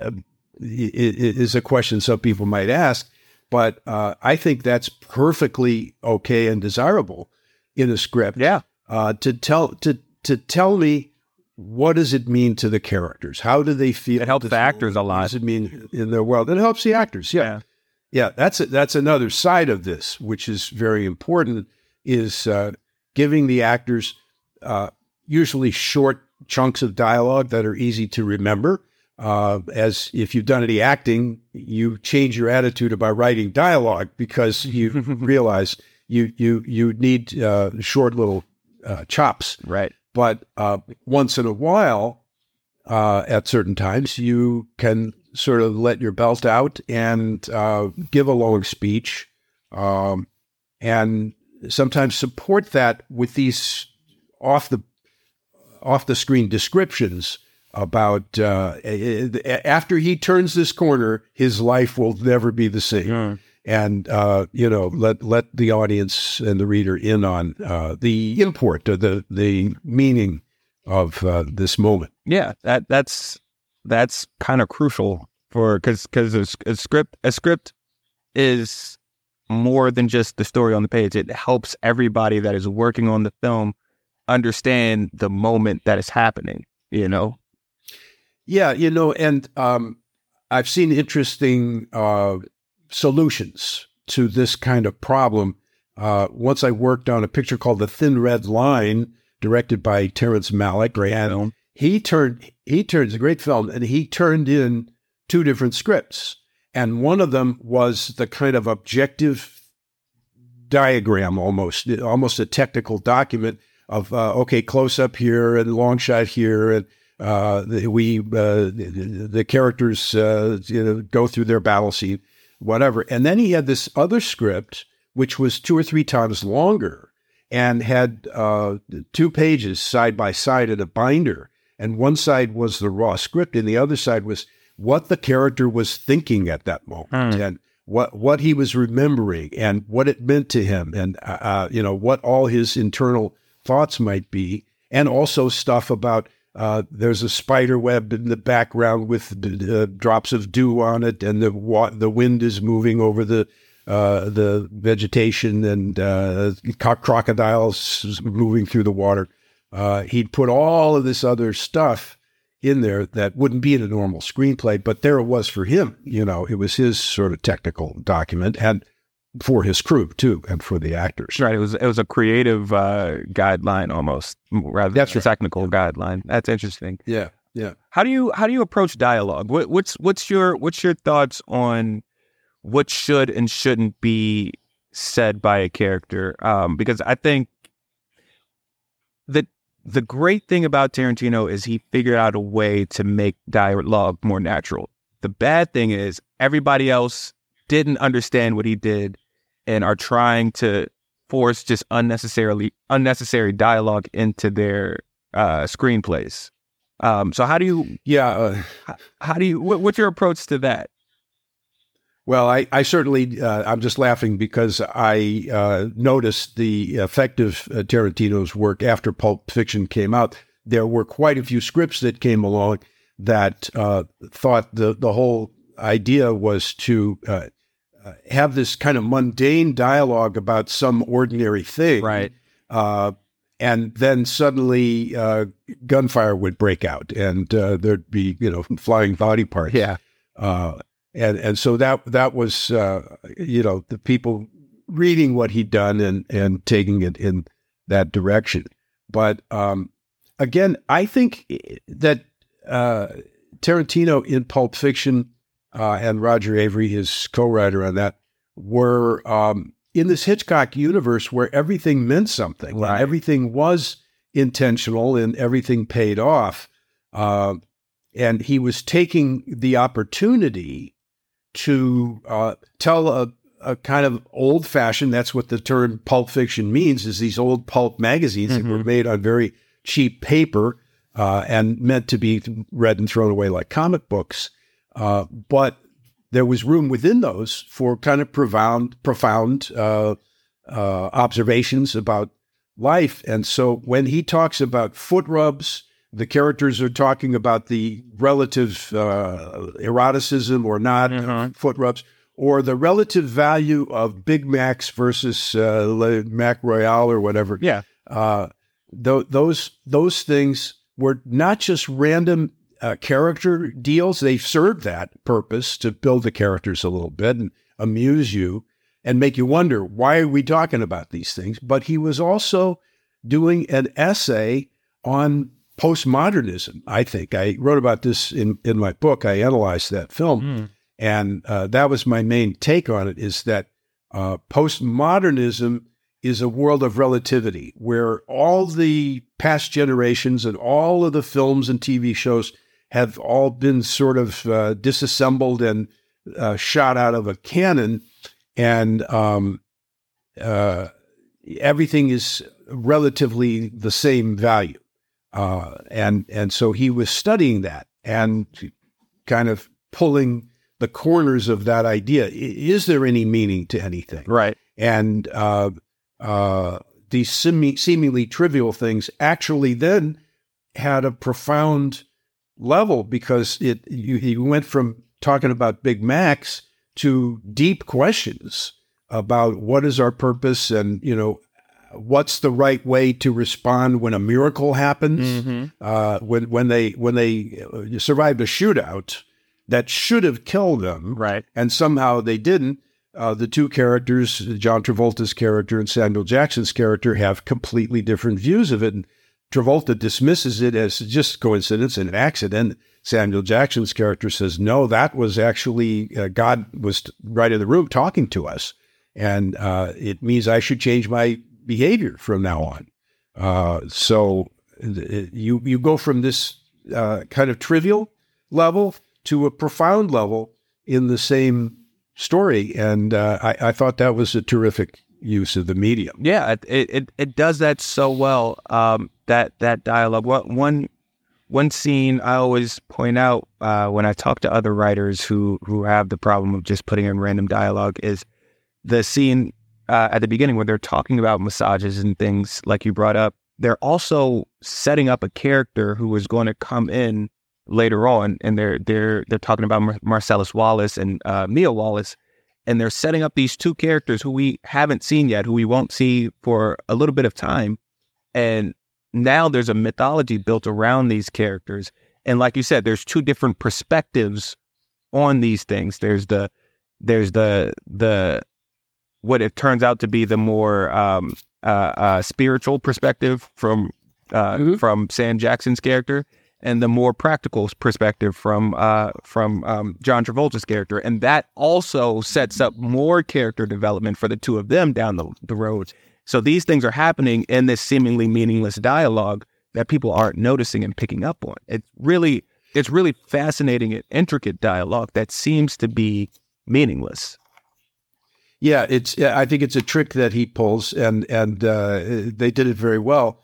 is a question some people might ask. But I think that's perfectly okay and desirable in a script. Yeah. To tell me, what does it mean to the characters? How do they feel? It helps the actors a lot. What does it mean in their world? It helps the actors. Yeah. Yeah. That's another side of this, which is very important, is giving the actors usually short chunks of dialogue that are easy to remember. As if you've done any acting, you change your attitude about writing dialogue because you realize you need short little chops. Right. But once in a while, at certain times, you can sort of let your belt out and give a long speech, and sometimes support that with these off the screen descriptions about after he turns this corner, his life will never be the same. Yeah. And let the audience and the reader in on the import, the meaning of this moment. Yeah, that's kind of crucial because a script is more than just the story on the page. It helps everybody that is working on the film understand the moment that is happening, you know? Yeah, and I've seen interesting solutions to this kind of problem. Once I worked on a picture called The Thin Red Line, directed by Terrence Malick. Great and film. It's a great film, and he turned in 2 different scripts. And one of them was the kind of objective diagram, almost a technical document of, okay, close up here and long shot here. And the characters go through their battle scene, whatever. And then he had this other script, which was 2 or 3 times longer and had 2 pages side by side in a binder. And one side was the raw script, and the other side was what the character was thinking at that moment, and what he was remembering, and what it meant to him, and what all his internal thoughts might be, and also stuff about there's a spider web in the background with drops of dew on it, and the wind is moving over the vegetation, and crocodiles moving through the water. He'd put all of this other stuff in there that wouldn't be in a normal screenplay, but there it was for him. It was his sort of technical document, and for his crew too, and for the actors. Right. It was a creative guideline almost, rather than a technical guideline. That's interesting. Yeah. How do you approach dialogue? What's your thoughts on what should and shouldn't be said by a character? Because I think that the great thing about Tarantino is he figured out a way to make dialogue more natural. The bad thing is everybody else didn't understand what he did and are trying to force just unnecessary dialogue into their screenplays. So how do you? Yeah. What's your approach to that? Well, I certainly, I'm just laughing because I noticed the effect of Tarantino's work after Pulp Fiction came out. There were quite a few scripts that came along that thought the whole idea was to have this kind of mundane dialogue about some ordinary thing. Right. And then suddenly gunfire would break out and there'd be, flying body parts. Yeah. And so that was, the people reading what he'd done and taking it in that direction. But again, I think that Tarantino in Pulp Fiction and Roger Avary, his co-writer on that, were in this Hitchcock universe where everything meant something. Right. And everything was intentional and everything paid off. And he was taking the opportunity to tell a kind of old-fashioned, that's what the term Pulp Fiction means, is these old pulp magazines that were made on very cheap paper and meant to be read and thrown away like comic books. But there was room within those for kind of profound observations about life. And so when he talks about foot rubs, the characters are talking about the relative eroticism or not of foot rubs, or the relative value of Big Macs versus Le Mac Royale or whatever. Yeah. Those things were not just random character deals. They served that purpose to build the characters a little bit and amuse you and make you wonder, why are we talking about these things? But he was also doing an essay on postmodernism, I think. I wrote about this in my book. I analyzed that film. And that was my main take on it, is that postmodernism is a world of relativity where all the past generations and all of the films and TV shows have all been sort of disassembled and shot out of a cannon. And everything is relatively the same value. And so he was studying that and kind of pulling the corners of that idea. Is there any meaning to anything? Right. And these seemingly trivial things actually then had a profound level, because he went from talking about Big Macs to deep questions about what is our purpose and, what's the right way to respond when a miracle happens. When they survived a shootout that should have killed them, Right. and somehow they didn't. The two characters, John Travolta's character and Samuel Jackson's character, have completely different views of it. And Travolta dismisses it as just coincidence and an accident. Samuel Jackson's character says, no, that was actually God was right in the room talking to us. And it means I should change my behavior from now on. So you go from this kind of trivial level to a profound level in the same story. And I thought that was a terrific use of the medium. Yeah, it does that so well. That dialogue. One scene I always point out when I talk to other writers who have the problem of just putting in random dialogue is the scene at the beginning where they're talking about massages and things like you brought up. They're also setting up a character who is going to come in later on, and they're talking about Marcellus Wallace and Mia Wallace, and they're setting up these two characters who we haven't seen yet, who we won't see for a little bit of time, and now there's a mythology built around these characters, and like you said, there's two different perspectives on these things. There's the what it turns out to be the more spiritual perspective from Sam Jackson's character, and the more practical perspective from John Travolta's character. And that also sets up more character development for the two of them down the road. So these things are happening in this seemingly meaningless dialogue that people aren't noticing and picking up on. It's really fascinating and intricate dialogue that seems to be meaningless. Yeah, I think it's a trick that he pulls, and they did it very well.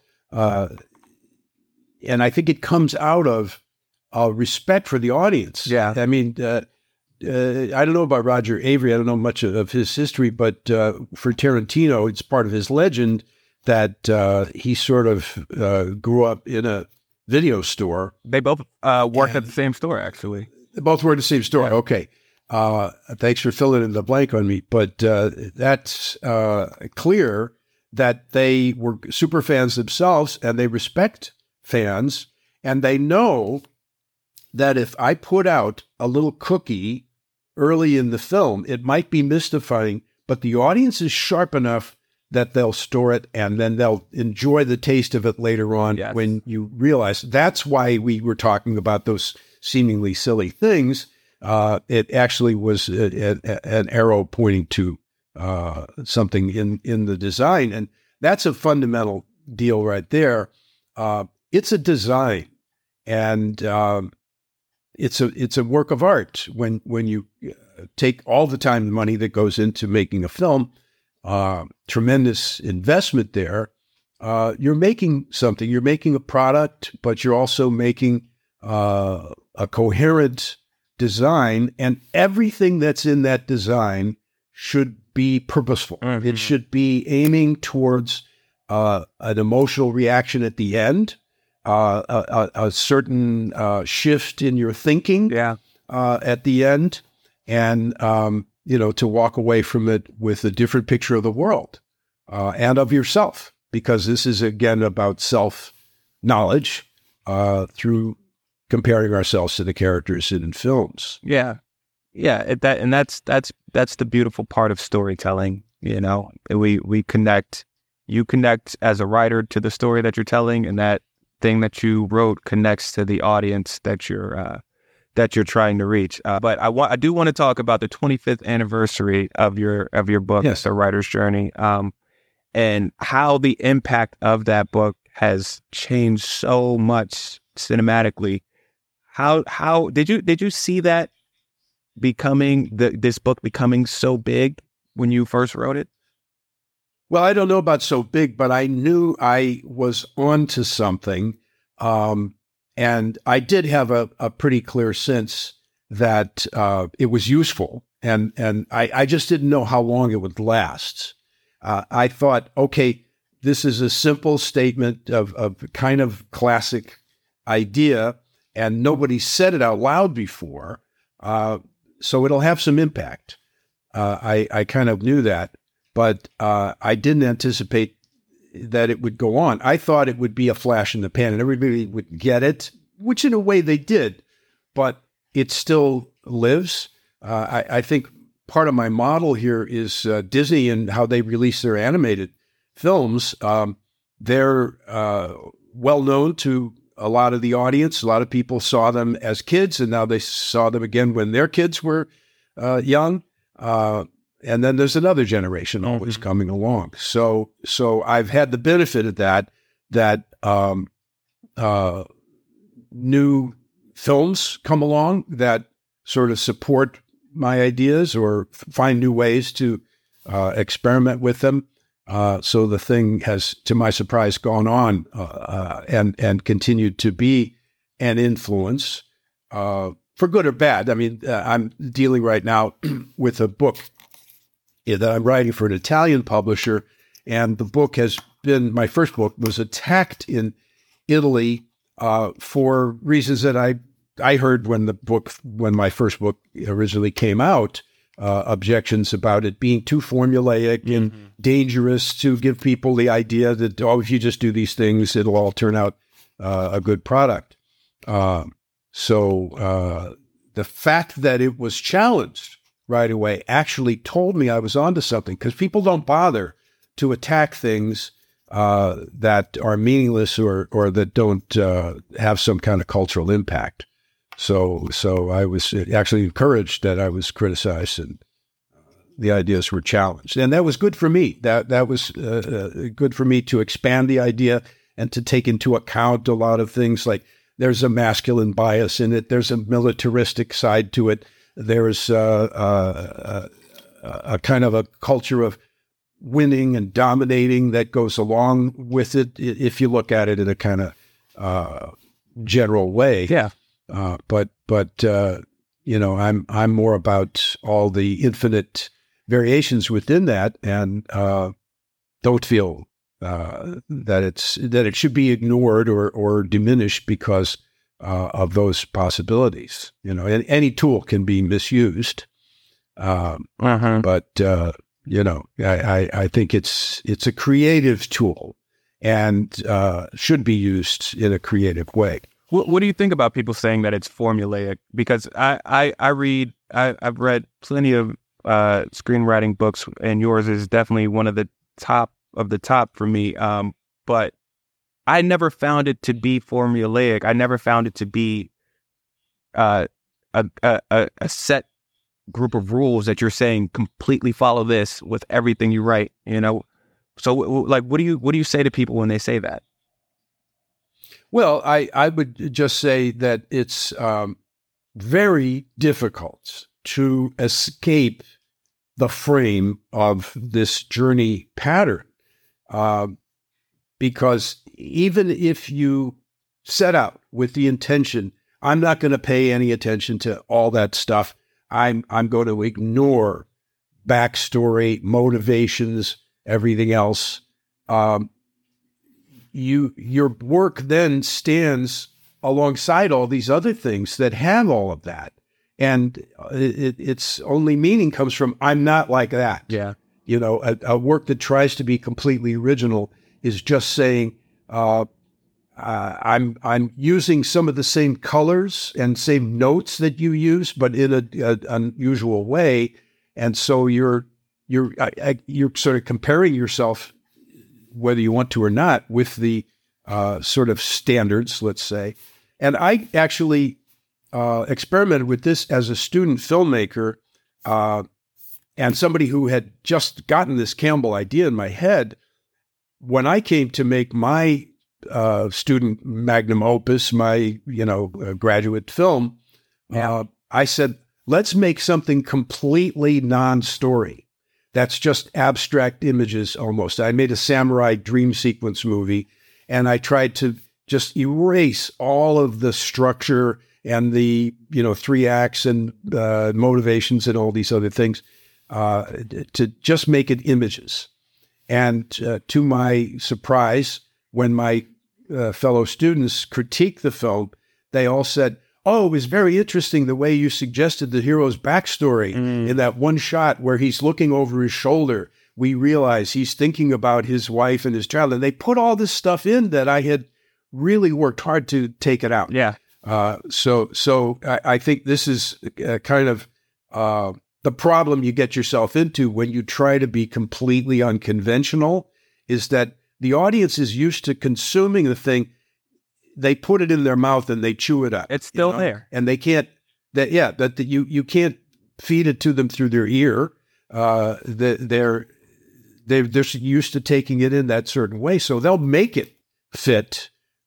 And I think it comes out of respect for the audience. Yeah. I mean, I don't know about Roger Avary. I don't know much of his history, but for Tarantino, it's part of his legend that he sort of grew up in a video store. They both worked at the same store, actually. They both worked at the same store. Yeah. Okay. Thanks for filling in the blank on me. But that's clear that they were super fans themselves, and they respect fans, and they know that if I put out a little cookie early in the film, it might be mystifying, but the audience is sharp enough that they'll store it, and then they'll enjoy the taste of it later on. Yes. When you realize that's why we were talking about those seemingly silly things. It actually was an arrow pointing to something in the design, and that's a fundamental deal right there. It's a design, and it's a work of art. When you take all the time and money that goes into making a film, tremendous investment there. You're making something. You're making a product, but you're also making a coherent design, and everything that's in that design should be purposeful. Mm-hmm. It should be aiming towards an emotional reaction at the end, a certain shift in your thinking at the end, and to walk away from it with a different picture of the world and of yourself, because this is again about self-knowledge through comparing ourselves to the characters in films. Yeah. That's the beautiful part of storytelling. We connect. You connect as a writer to the story that you're telling, and that thing that you wrote connects to the audience that you're trying to reach. But I do want to talk about the 25th anniversary of your book, yes. The Writer's Journey, and how the impact of that book has changed so much cinematically. How did you see that this book becoming so big when you first wrote it? Well, I don't know about so big, but I knew I was onto something. And I did have a pretty clear sense that it was useful. And I just didn't know how long it would last. I thought, okay, this is a simple statement of kind of classic idea, and nobody said it out loud before. So it'll have some impact. I kind of knew that, but I didn't anticipate that it would go on. I thought it would be a flash in the pan and everybody would get it, which in a way they did, but it still lives. I think part of my model here is Disney and how they release their animated films. They're well known to a lot of the audience. A lot of people saw them as kids, and now they saw them again when their kids were young. And then there's another generation always coming along. So I've had the benefit of that new films come along that sort of support my ideas or find new ways to experiment with them. So the thing has, to my surprise, gone on and continued to be an influence for good or bad. I mean, I'm dealing right now with a book that I'm writing for an Italian publisher, and the book has been, my first book was attacked in Italy for reasons that I heard when my first book originally came out. Objections about it being too formulaic and dangerous to give people the idea that, if you just do these things, it'll all turn out a good product. So the fact that it was challenged right away actually told me I was onto something, because people don't bother to attack things that are meaningless or that don't have some kind of cultural impact. So I was actually encouraged that I was criticized and the ideas were challenged. And that was good for me. That was good for me to expand the idea and to take into account a lot of things, like there's a masculine bias in it. There's a militaristic side to it. There's a kind of a culture of winning and dominating that goes along with it, if you look at it in a kind of general way. Yeah. But I'm more about all the infinite variations within that, and don't feel that it should be ignored or diminished because of those possibilities. And any tool can be misused, but I think it's a creative tool and should be used in a creative way. What do you think about people saying that it's formulaic? Because I've read plenty of screenwriting books, and yours is definitely one of the top for me. But I never found it to be formulaic. I never found it to be a set group of rules that you're saying completely follow this with everything you write. So like, what do you say to people when they say that? Well, I would just say that it's very difficult to escape the frame of this journey pattern, because even if you set out with the intention, I'm not going to pay any attention to all that stuff. I'm going to ignore backstory, motivations, everything else. Your work then stands alongside all these other things that have all of that. And its only meaning comes from, I'm not like that. Yeah. A work that tries to be completely original is just saying, I'm using some of the same colors and same notes that you use, but in an unusual way. And so you're sort of comparing yourself, whether you want to or not, with the sort of standards, let's say. And I actually experimented with this as a student filmmaker and somebody who had just gotten this Campbell idea in my head. When I came to make my student magnum opus, my graduate film, I said, let's make something completely non-story. That's just abstract images almost. I made a samurai dream sequence movie, and I tried to just erase all of the structure and the 3 acts and motivations and all these other things to just make it images. And to my surprise, when my fellow students critiqued the film, they all said, oh, it was very interesting the way you suggested the hero's backstory in that one shot where he's looking over his shoulder. We realize he's thinking about his wife and his child. And they put all this stuff in that I had really worked hard to take it out. Yeah. So I think this is kind of the problem you get yourself into when you try to be completely unconventional, is that the audience is used to consuming the thing. They put it in their mouth and they chew it up. It's still there. And they can't, you can't feed it to them through their ear. They're used to taking it in that certain way. So they'll make it fit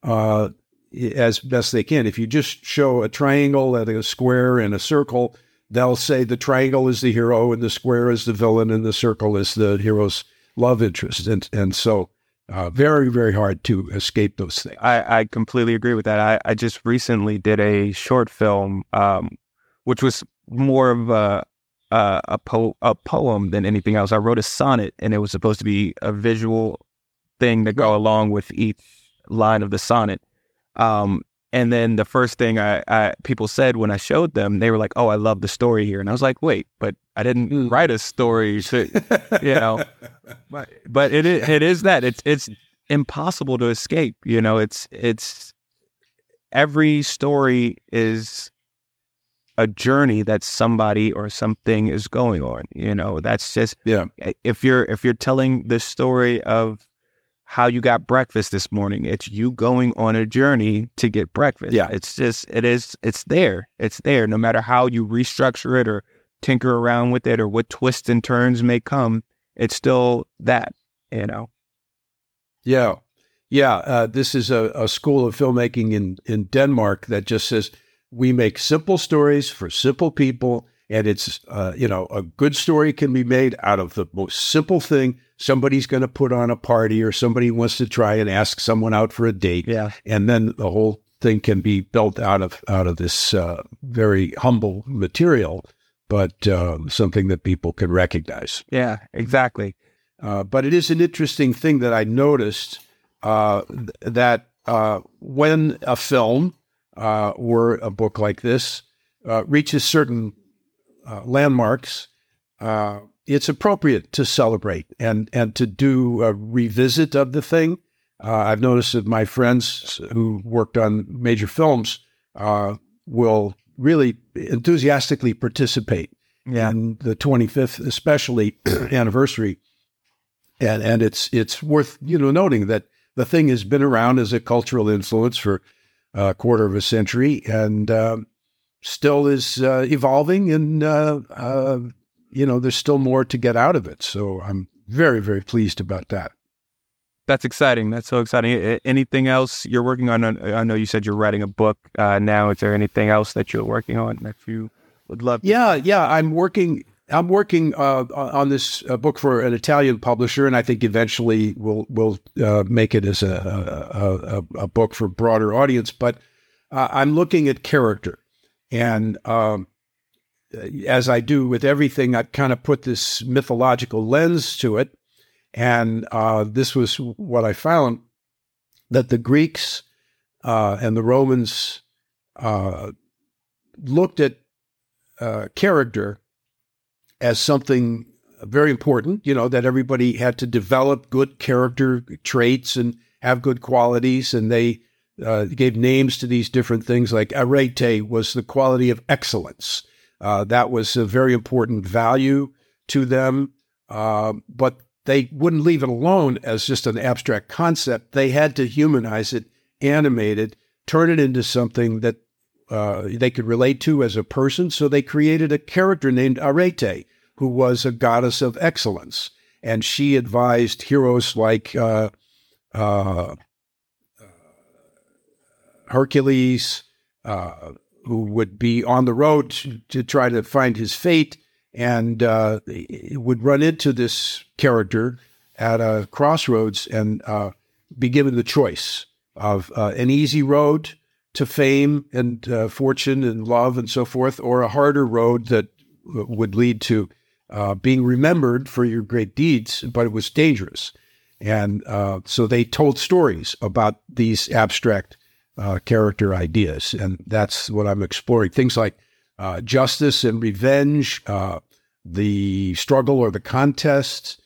as best they can. If you just show a triangle and a square and a circle, they'll say the triangle is the hero and the square is the villain and the circle is the hero's love interest. And so very, very hard to escape those things. I completely agree with that. I just recently did a short film, which was more of a poem than anything else. I wrote a sonnet, and it was supposed to be a visual thing to go along with each line of the sonnet. And then the first thing people said when I showed them, they were like, "Oh, I love the story here." And I was like, "Wait, but I didn't write a story to, you know." But it is that it's impossible to escape. You know, it's every story is a journey that somebody or something is going on. You know, that's just if you're telling the story of how you got breakfast this morning, it's you going on a journey to get breakfast. Yeah. It's there. It's there. No matter how you restructure it or tinker around with it or what twists and turns may come, it's still that, you know? Yeah. Yeah. This is a school of filmmaking in Denmark that just says, we make simple stories for simple people. And it's, a good story can be made out of the most simple thing. Somebody's going to put on a party, or somebody wants to try and ask someone out for a date. Yeah. And then the whole thing can be built out of this very humble material, but something that people can recognize. Yeah, exactly. But it is an interesting thing that I noticed that when a film or a book like this reaches certain landmarks, it's appropriate to celebrate and to do a revisit of the thing. I've noticed that my friends who worked on major films will really enthusiastically participate in the 25th, especially anniversary. And it's worth noting that the thing has been around as a cultural influence for a quarter of a century and still is evolving, and there's still more to get out of it. So I'm very, very pleased about that. That's exciting. That's so exciting. Anything else you're working on? I know you said you're writing a book now. Is there anything else that you're working on that you would love to? Yeah. I'm working on this book for an Italian publisher, and I think eventually we'll make it as a book for a broader audience. But I'm looking at character, and as I do with everything, I kind of put this mythological lens to it. And this was what I found, that the Greeks and the Romans looked at character as something very important, that everybody had to develop good character traits and have good qualities. And they gave names to these different things, like arete was the quality of excellence. That was a very important value to them. But they wouldn't leave it alone as just an abstract concept. They had to humanize it, animate it, turn it into something that they could relate to as a person. So they created a character named Arete, who was a goddess of excellence. And she advised heroes like Hercules, who would be on the road to try to find his fate, and would run into this character at a crossroads and be given the choice of an easy road to fame and fortune and love and so forth, or a harder road that would lead to being remembered for your great deeds, but it was dangerous. And so they told stories about these abstract character ideas. And that's what I'm exploring. Things like justice and revenge, the struggle or the contest,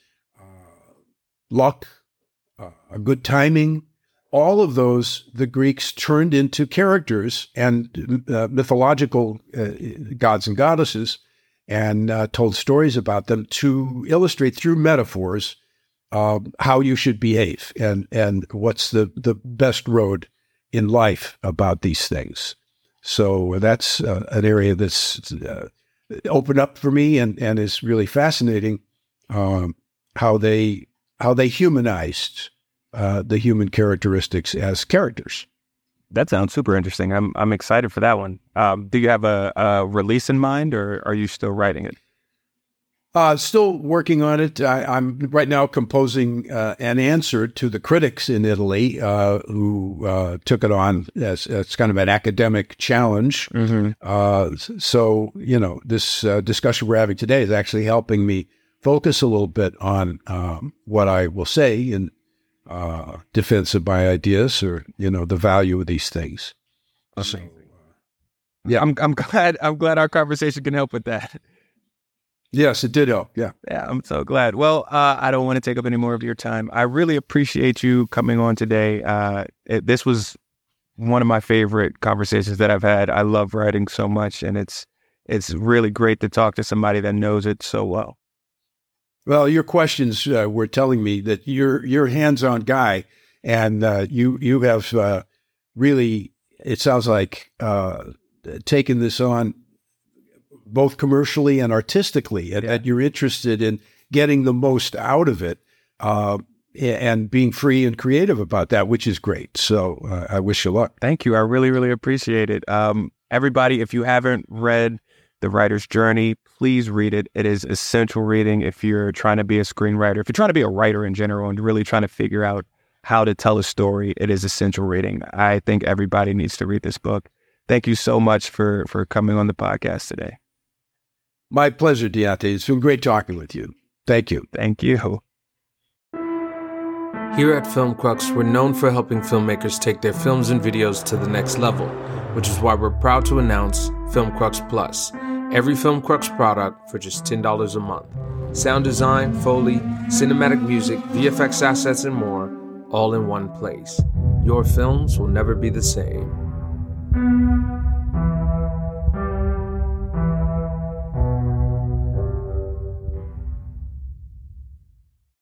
luck, good timing. All of those, the Greeks turned into characters and mythological gods and goddesses, and told stories about them to illustrate through metaphors how you should behave and what's the best road in life about these things. So that's an area that's opened up for me and is really fascinating, how they humanized the human characteristics as characters. That sounds super interesting. I'm excited for that one. Do you have a release in mind, or are you still writing it? Still working on it. I'm right now composing an answer to the critics in Italy who took it on as kind of an academic challenge. Mm-hmm. So, this discussion we're having today is actually helping me focus a little bit on what I will say in defense of my ideas, or the value of these things. So, yeah, I'm glad our conversation can help with that. Yes, it did help. Yeah, I'm so glad. Well, I don't want to take up any more of your time. I really appreciate you coming on today. This was one of my favorite conversations that I've had. I love writing so much, and it's really great to talk to somebody that knows it so well. Well, your questions were telling me that you're a hands-on guy, and you have really, it sounds like, taken this on both commercially and artistically, and you're interested in getting the most out of it and being free and creative about that, which is great. So I wish you luck. Thank you. I really, really appreciate it. Everybody, if you haven't read The Writer's Journey, please read it. It is essential reading if you're trying to be a screenwriter, if you're trying to be a writer in general and really trying to figure out how to tell a story. It is essential reading. I think everybody needs to read this book. Thank you so much for coming on the podcast today. My pleasure, Deontay. It's been great talking with you. Thank you. Thank you. Here at Film Crux, we're known for helping filmmakers take their films and videos to the next level, which is why we're proud to announce Film Crux Plus. Every Film Crux product for just $10 a month. Sound design, Foley, cinematic music, VFX assets, and more, all in one place. Your films will never be the same.